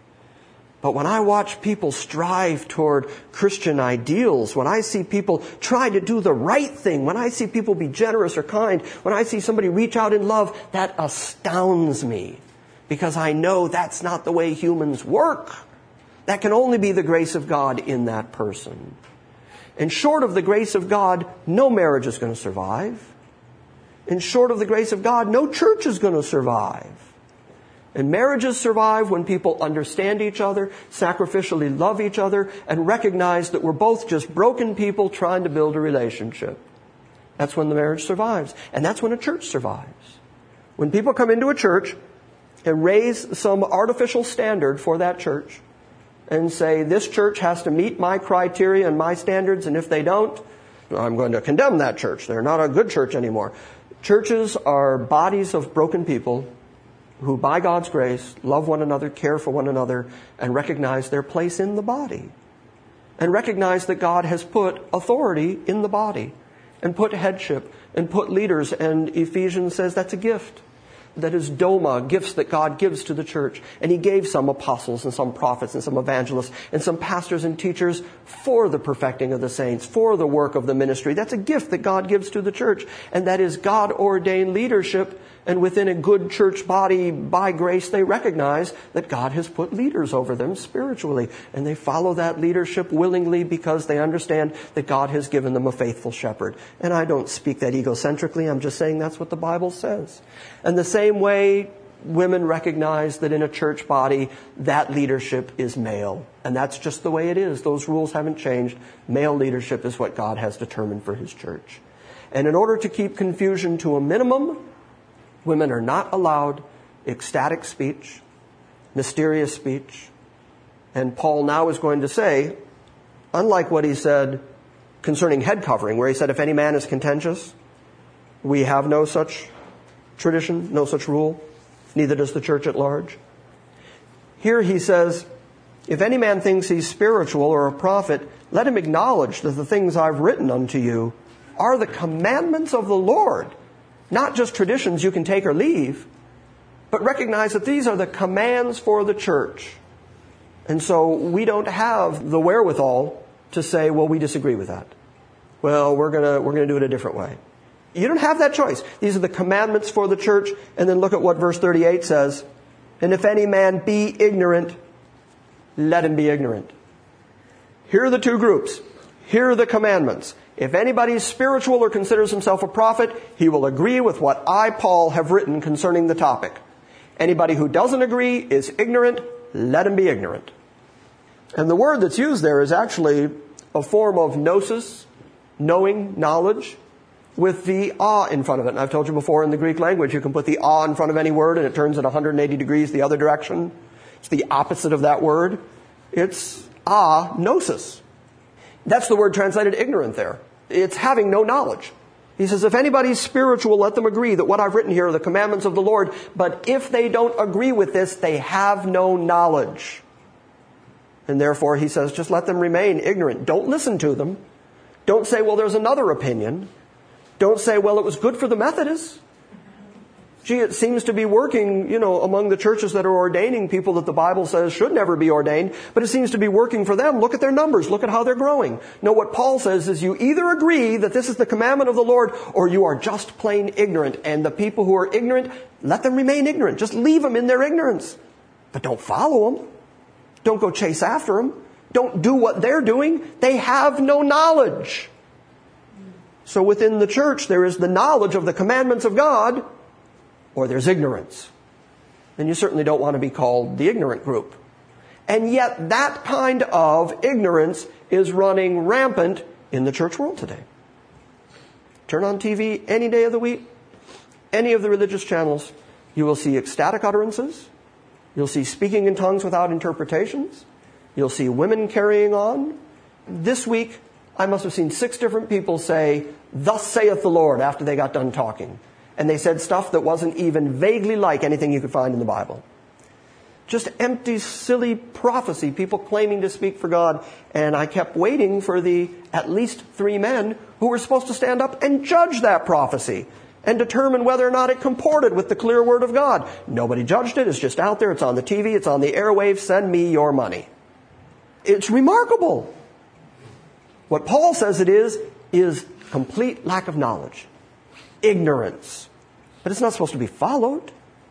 But when I watch people strive toward Christian ideals, when I see people try to do the right thing, when I see people be generous or kind, when I see somebody reach out in love, that astounds me. Because I know that's not the way humans work. That can only be the grace of God in that person. And short of the grace of God, no marriage is going to survive. And short of the grace of God, no church is going to survive. And marriages survive when people understand each other, sacrificially love each other, and recognize that we're both just broken people trying to build a relationship. That's when the marriage survives. And that's when a church survives. When people come into a church and raise some artificial standard for that church and say, this church has to meet my criteria and my standards, and if they don't, I'm going to condemn that church. They're not a good church anymore. Churches are bodies of broken people who, by God's grace, love one another, care for one another, and recognize their place in the body. And recognize that God has put authority in the body, and put headship, and put leaders, and Ephesians says that's a gift. That is doma, gifts that God gives to the church. And He gave some apostles and some prophets and some evangelists and some pastors and teachers for the perfecting of the saints, for the work of the ministry. That's a gift that God gives to the church. And that is God-ordained leadership. And within a good church body, by grace, they recognize that God has put leaders over them spiritually. And they follow that leadership willingly because they understand that God has given them a faithful shepherd. And I don't speak that egocentrically. I'm just saying that's what the Bible says. And the same way, women recognize that in a church body, that leadership is male. And that's just the way it is. Those rules haven't changed. Male leadership is what God has determined for His church. And in order to keep confusion to a minimum, women are not allowed ecstatic speech, mysterious speech. And Paul now is going to say, unlike what he said concerning head covering, where he said, if any man is contentious, we have no such tradition, no such rule, neither does the church at large. Here he says, if any man thinks he's spiritual or a prophet, let him acknowledge that the things I've written unto you are the commandments of the Lord. Not just traditions you can take or leave, but recognize that these are the commands for the church. And so we don't have the wherewithal to say, well, we disagree with that. Well, we're gonna, we're gonna do it a different way. You don't have that choice. These are the commandments for the church. And then look at what verse thirty-eight says. And if any man be ignorant, let him be ignorant. Here are the two groups. Here are the commandments. If anybody is spiritual or considers himself a prophet, he will agree with what I, Paul, have written concerning the topic. Anybody who doesn't agree is ignorant, let him be ignorant. And the word that's used there is actually a form of gnosis, knowing, knowledge, with the ah in front of it. And I've told you before, in the Greek language, you can put the ah in front of any word and it turns it one hundred eighty degrees the other direction. It's the opposite of that word. It's ah, gnosis. That's the word translated ignorant there. It's having no knowledge. He says, if anybody's spiritual, let them agree that what I've written here are the commandments of the Lord. But if they don't agree with this, they have no knowledge. And therefore, he says, just let them remain ignorant. Don't listen to them. Don't say, well, there's another opinion. Don't say, well, it was good for the Methodists. Gee, it seems to be working, you know, among the churches that are ordaining people that the Bible says should never be ordained, but it seems to be working for them. Look at their numbers. Look at how they're growing. No, what Paul says is you either agree that this is the commandment of the Lord or you are just plain ignorant. And the people who are ignorant, let them remain ignorant. Just leave them in their ignorance. But don't follow them. Don't go chase after them. Don't do what they're doing. They have no knowledge. So within the church, there is the knowledge of the commandments of God, or there's ignorance. And you certainly don't want to be called the ignorant group. And yet that kind of ignorance is running rampant in the church world today. Turn on T V any day of the week, any of the religious channels, you will see ecstatic utterances. You'll see speaking in tongues without interpretations. You'll see women carrying on. This week, I must have seen six different people say, thus saith the Lord, after they got done talking. And they said stuff that wasn't even vaguely like anything you could find in the Bible. Just empty, silly prophecy, people claiming to speak for God. And I kept waiting for the at least three men who were supposed to stand up and judge that prophecy and determine whether or not it comported with the clear Word of God. Nobody judged it. It's just out there. It's on the T V. It's on the airwaves. Send me your money. It's remarkable. What Paul says it is, is complete lack of knowledge. Ignorance. But it's not supposed to be followed.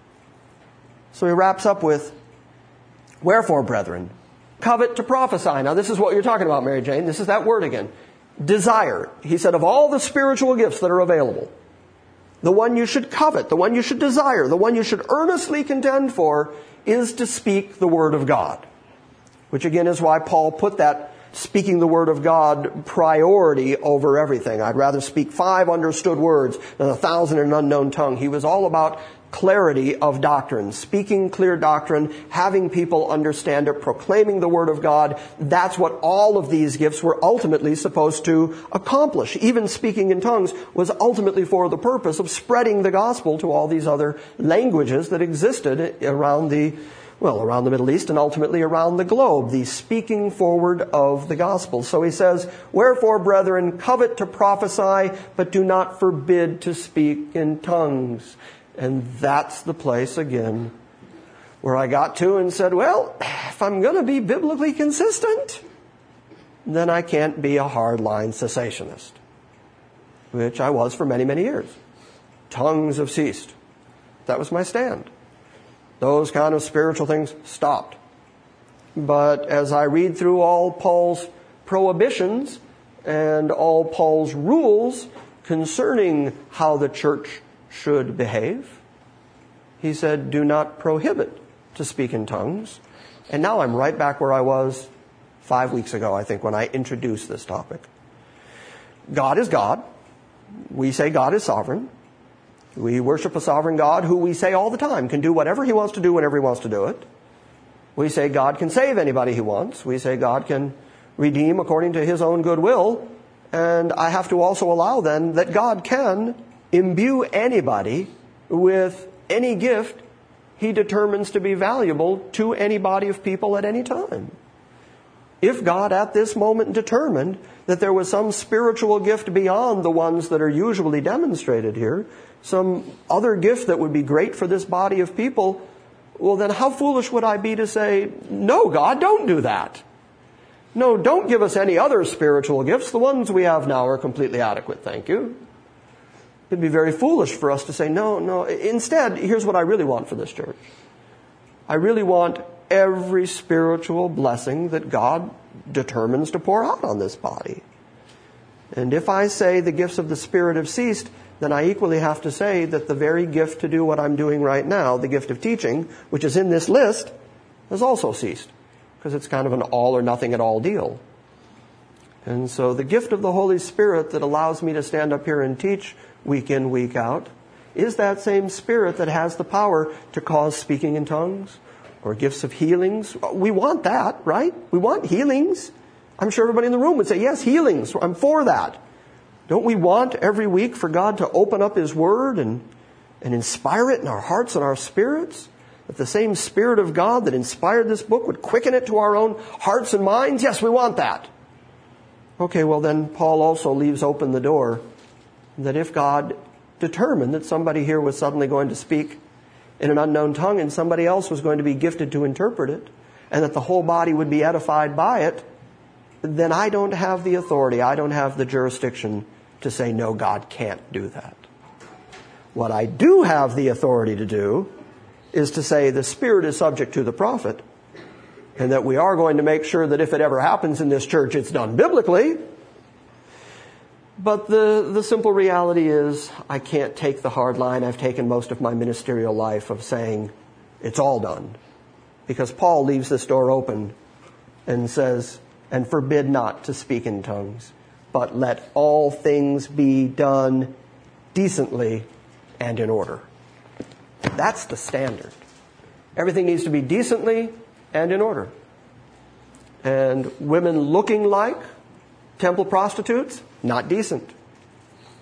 So he wraps up with, wherefore, brethren, covet to prophesy. Now this is what you're talking about, Mary Jane. This is that word again. Desire. He said, of all the spiritual gifts that are available, the one you should covet, the one you should desire, the one you should earnestly contend for is to speak the Word of God. Which again is why Paul put that speaking the Word of God priority over everything. I'd rather speak five understood words than a thousand in an unknown tongue. He was all about clarity of doctrine, speaking clear doctrine, having people understand it, proclaiming the Word of God. That's what all of these gifts were ultimately supposed to accomplish. Even speaking in tongues was ultimately for the purpose of spreading the gospel to all these other languages that existed around the Well, around the Middle East and ultimately around the globe, the speaking forward of the gospel. So he says, wherefore, brethren, covet to prophesy, but do not forbid to speak in tongues. And that's the place, again, where I got to and said, well, if I'm going to be biblically consistent, then I can't be a hardline cessationist, which I was for many, many years. Tongues have ceased. That was my stand. Those kind of spiritual things stopped. But as I read through all Paul's prohibitions and all Paul's rules concerning how the church should behave, he said, do not prohibit to speak in tongues. And now I'm right back where I was five weeks ago, I think, when I introduced this topic. God is God. We say God is sovereign. We worship a sovereign God who we say all the time can do whatever He wants to do whenever He wants to do it. We say God can save anybody He wants. We say God can redeem according to His own good will. And I have to also allow then that God can imbue anybody with any gift He determines to be valuable to any body of people at any time. If God at this moment determined that there was some spiritual gift beyond the ones that are usually demonstrated here, some other gift that would be great for this body of people, well then how foolish would I be to say, no, God, don't do that. No, don't give us any other spiritual gifts. The ones we have now are completely adequate, thank you. It'd be very foolish for us to say, no, no. Instead, here's what I really want for this church. I really want every spiritual blessing that God determines to pour out on this body. And if I say the gifts of the Spirit have ceased, then I equally have to say that the very gift to do what I'm doing right now, the gift of teaching, which is in this list, has also ceased. Because it's kind of an all or nothing at all deal. And so the gift of the Holy Spirit that allows me to stand up here and teach week in, week out, is that same Spirit that has the power to cause speaking in tongues or gifts of healings. We want that, right? We want healings. I'm sure everybody in the room would say, yes, healings. I'm for that. Don't we want every week for God to open up His Word and, and inspire it in our hearts and our spirits? That the same Spirit of God that inspired this book would quicken it to our own hearts and minds? Yes, we want that. Okay, well then Paul also leaves open the door that if God determined that somebody here was suddenly going to speak in an unknown tongue and somebody else was going to be gifted to interpret it, and that the whole body would be edified by it, then I don't have the authority, I don't have the jurisdiction to say, no, God can't do that. What I do have the authority to do is to say the Spirit is subject to the prophet, and that we are going to make sure that if it ever happens in this church, it's done biblically. But the, the simple reality is I can't take the hard line I've taken most of my ministerial life of saying it's all done. Because Paul leaves this door open and says, and forbid not to speak in tongues, but let all things be done decently and in order. That's the standard. Everything needs to be decently and in order. And women looking like temple prostitutes, not decent.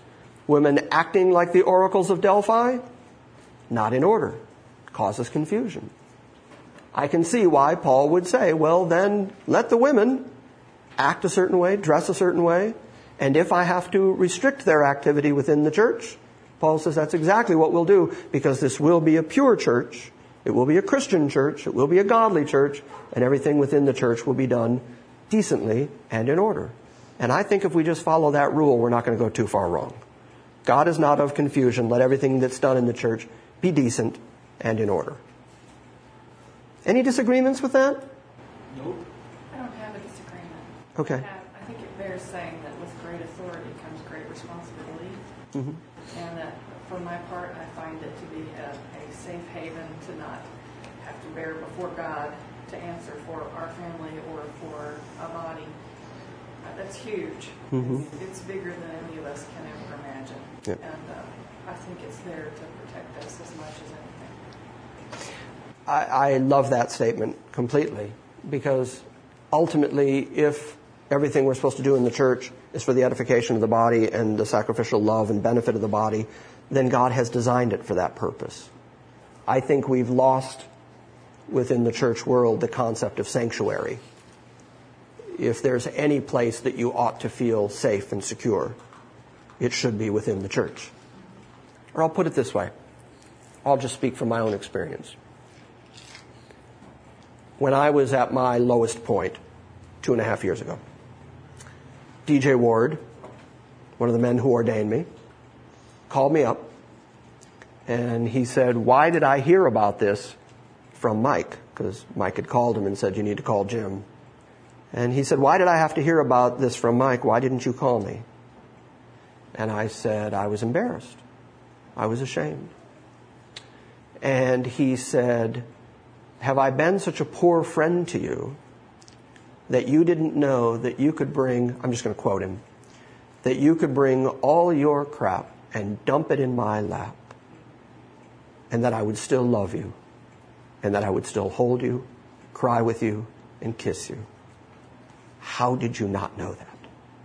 Women acting like the oracles of Delphi, not in order, causes confusion. I can see why Paul would say, well, then let the women act a certain way, dress a certain way, and if I have to restrict their activity within the church, Paul says that's exactly what we'll do, because this will be a pure church, it will be a Christian church, it will be a godly church, and everything within the church will be done decently and in order. And I think if we just follow that rule, we're not going to go too far wrong. God is not of confusion. Let everything that's done in the church be decent and in order. Any disagreements with that? Nope. I don't have a disagreement. Okay. I, have, I think it bears saying that with great authority comes great responsibility. Mm-hmm. And that for my part, I find it to be a, a safe haven to not have to bear before God to answer for our family or for a body. Uh, that's huge. Mm-hmm. It's, it's bigger than any of us can ever imagine. Yep. And uh, I think it's there to protect us as much as anything. I, I love that statement completely, because ultimately, if everything we're supposed to do in the church is for the edification of the body and the sacrificial love and benefit of the body, then God has designed it for that purpose. I think we've lost within the church world the concept of sanctuary. If there's any place that you ought to feel safe and secure, it should be within the church. Or I'll put it this way. I'll just speak from my own experience. When I was at my lowest point, two and a half years ago, D J Ward, one of the men who ordained me, called me up, and he said, why did I hear about this from Mike? Because Mike had called him and said, you need to call Jim. And he said, why did I have to hear about this from Mike? Why didn't you call me? And I said, I was embarrassed. I was ashamed. And he said, have I been such a poor friend to you that you didn't know that you could bring, I'm just going to quote him, that you could bring all your crap and dump it in my lap, and that I would still love you, and that I would still hold you, cry with you, and kiss you? How did you not know that?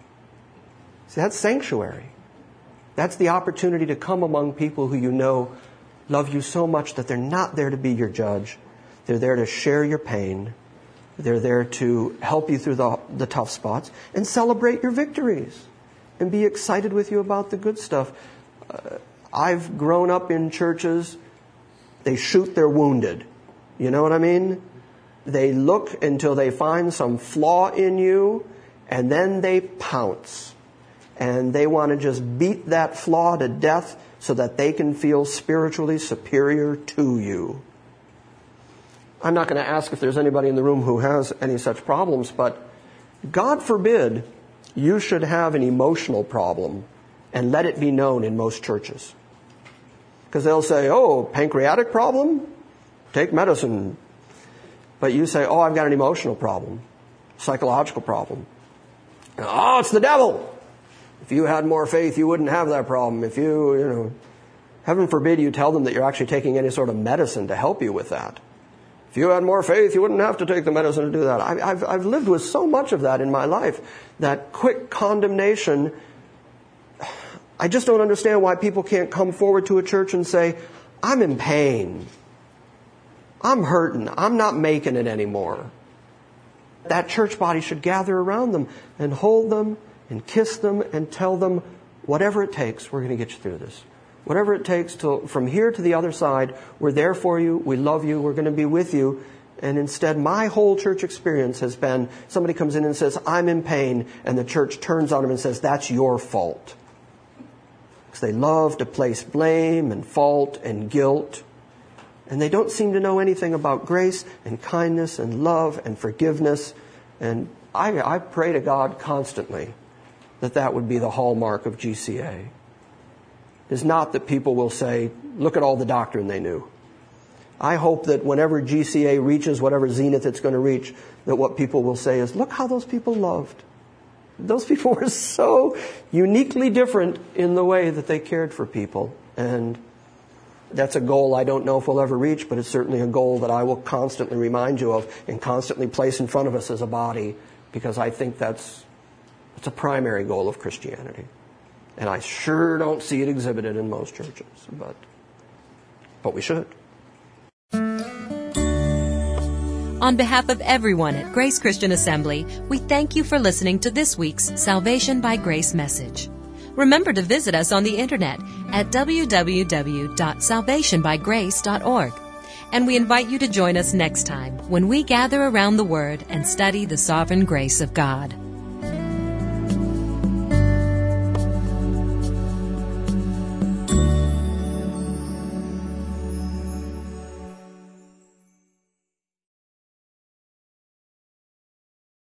See, that's sanctuary. That's the opportunity to come among people who you know love you so much that they're not there to be your judge. They're there to share your pain. They're there to help you through the, the tough spots and celebrate your victories and be excited with you about the good stuff. Uh, I've grown up in churches, they shoot their wounded. You know what I mean? They look until they find some flaw in you, and then they pounce. And they want to just beat that flaw to death so that they can feel spiritually superior to you. I'm not going to ask if there's anybody in the room who has any such problems, but God forbid you should have an emotional problem and let it be known in most churches. Because they'll say, oh, pancreatic problem? Take medicine. But you say, oh, I've got an emotional problem, psychological problem. Oh, it's the devil. If you had more faith, you wouldn't have that problem. If you, you know, heaven forbid you tell them that you're actually taking any sort of medicine to help you with that. If you had more faith, you wouldn't have to take the medicine to do that. I, I've, I've lived with so much of that in my life, that quick condemnation. I just don't understand why people can't come forward to a church and say, I'm in pain. I'm hurting. I'm not making it anymore. That church body should gather around them and hold them and kiss them and tell them, whatever it takes, we're going to get you through this. Whatever it takes to, from here to the other side, we're there for you, we love you, we're going to be with you. And instead, my whole church experience has been, somebody comes in and says, I'm in pain, and the church turns on them and says, that's your fault. Because they love to place blame and fault and guilt. And they don't seem to know anything about grace and kindness and love and forgiveness. And I, I pray to God constantly that that would be the hallmark of G C A. It's not that people will say, look at all the doctrine they knew. I hope that whenever G C A reaches whatever zenith it's going to reach, that what people will say is, look how those people loved. Those people were so uniquely different in the way that they cared for people. And that's a goal I don't know if we'll ever reach, but it's certainly a goal that I will constantly remind you of and constantly place in front of us as a body, because I think that's, that's a primary goal of Christianity. And I sure don't see it exhibited in most churches, but, but we should. On behalf of everyone at Grace Christian Assembly, we thank you for listening to this week's Salvation by Grace message. Remember to visit us on the internet at w w w dot salvation by grace dot org. And we invite you to join us next time when we gather around the Word and study the sovereign grace of God.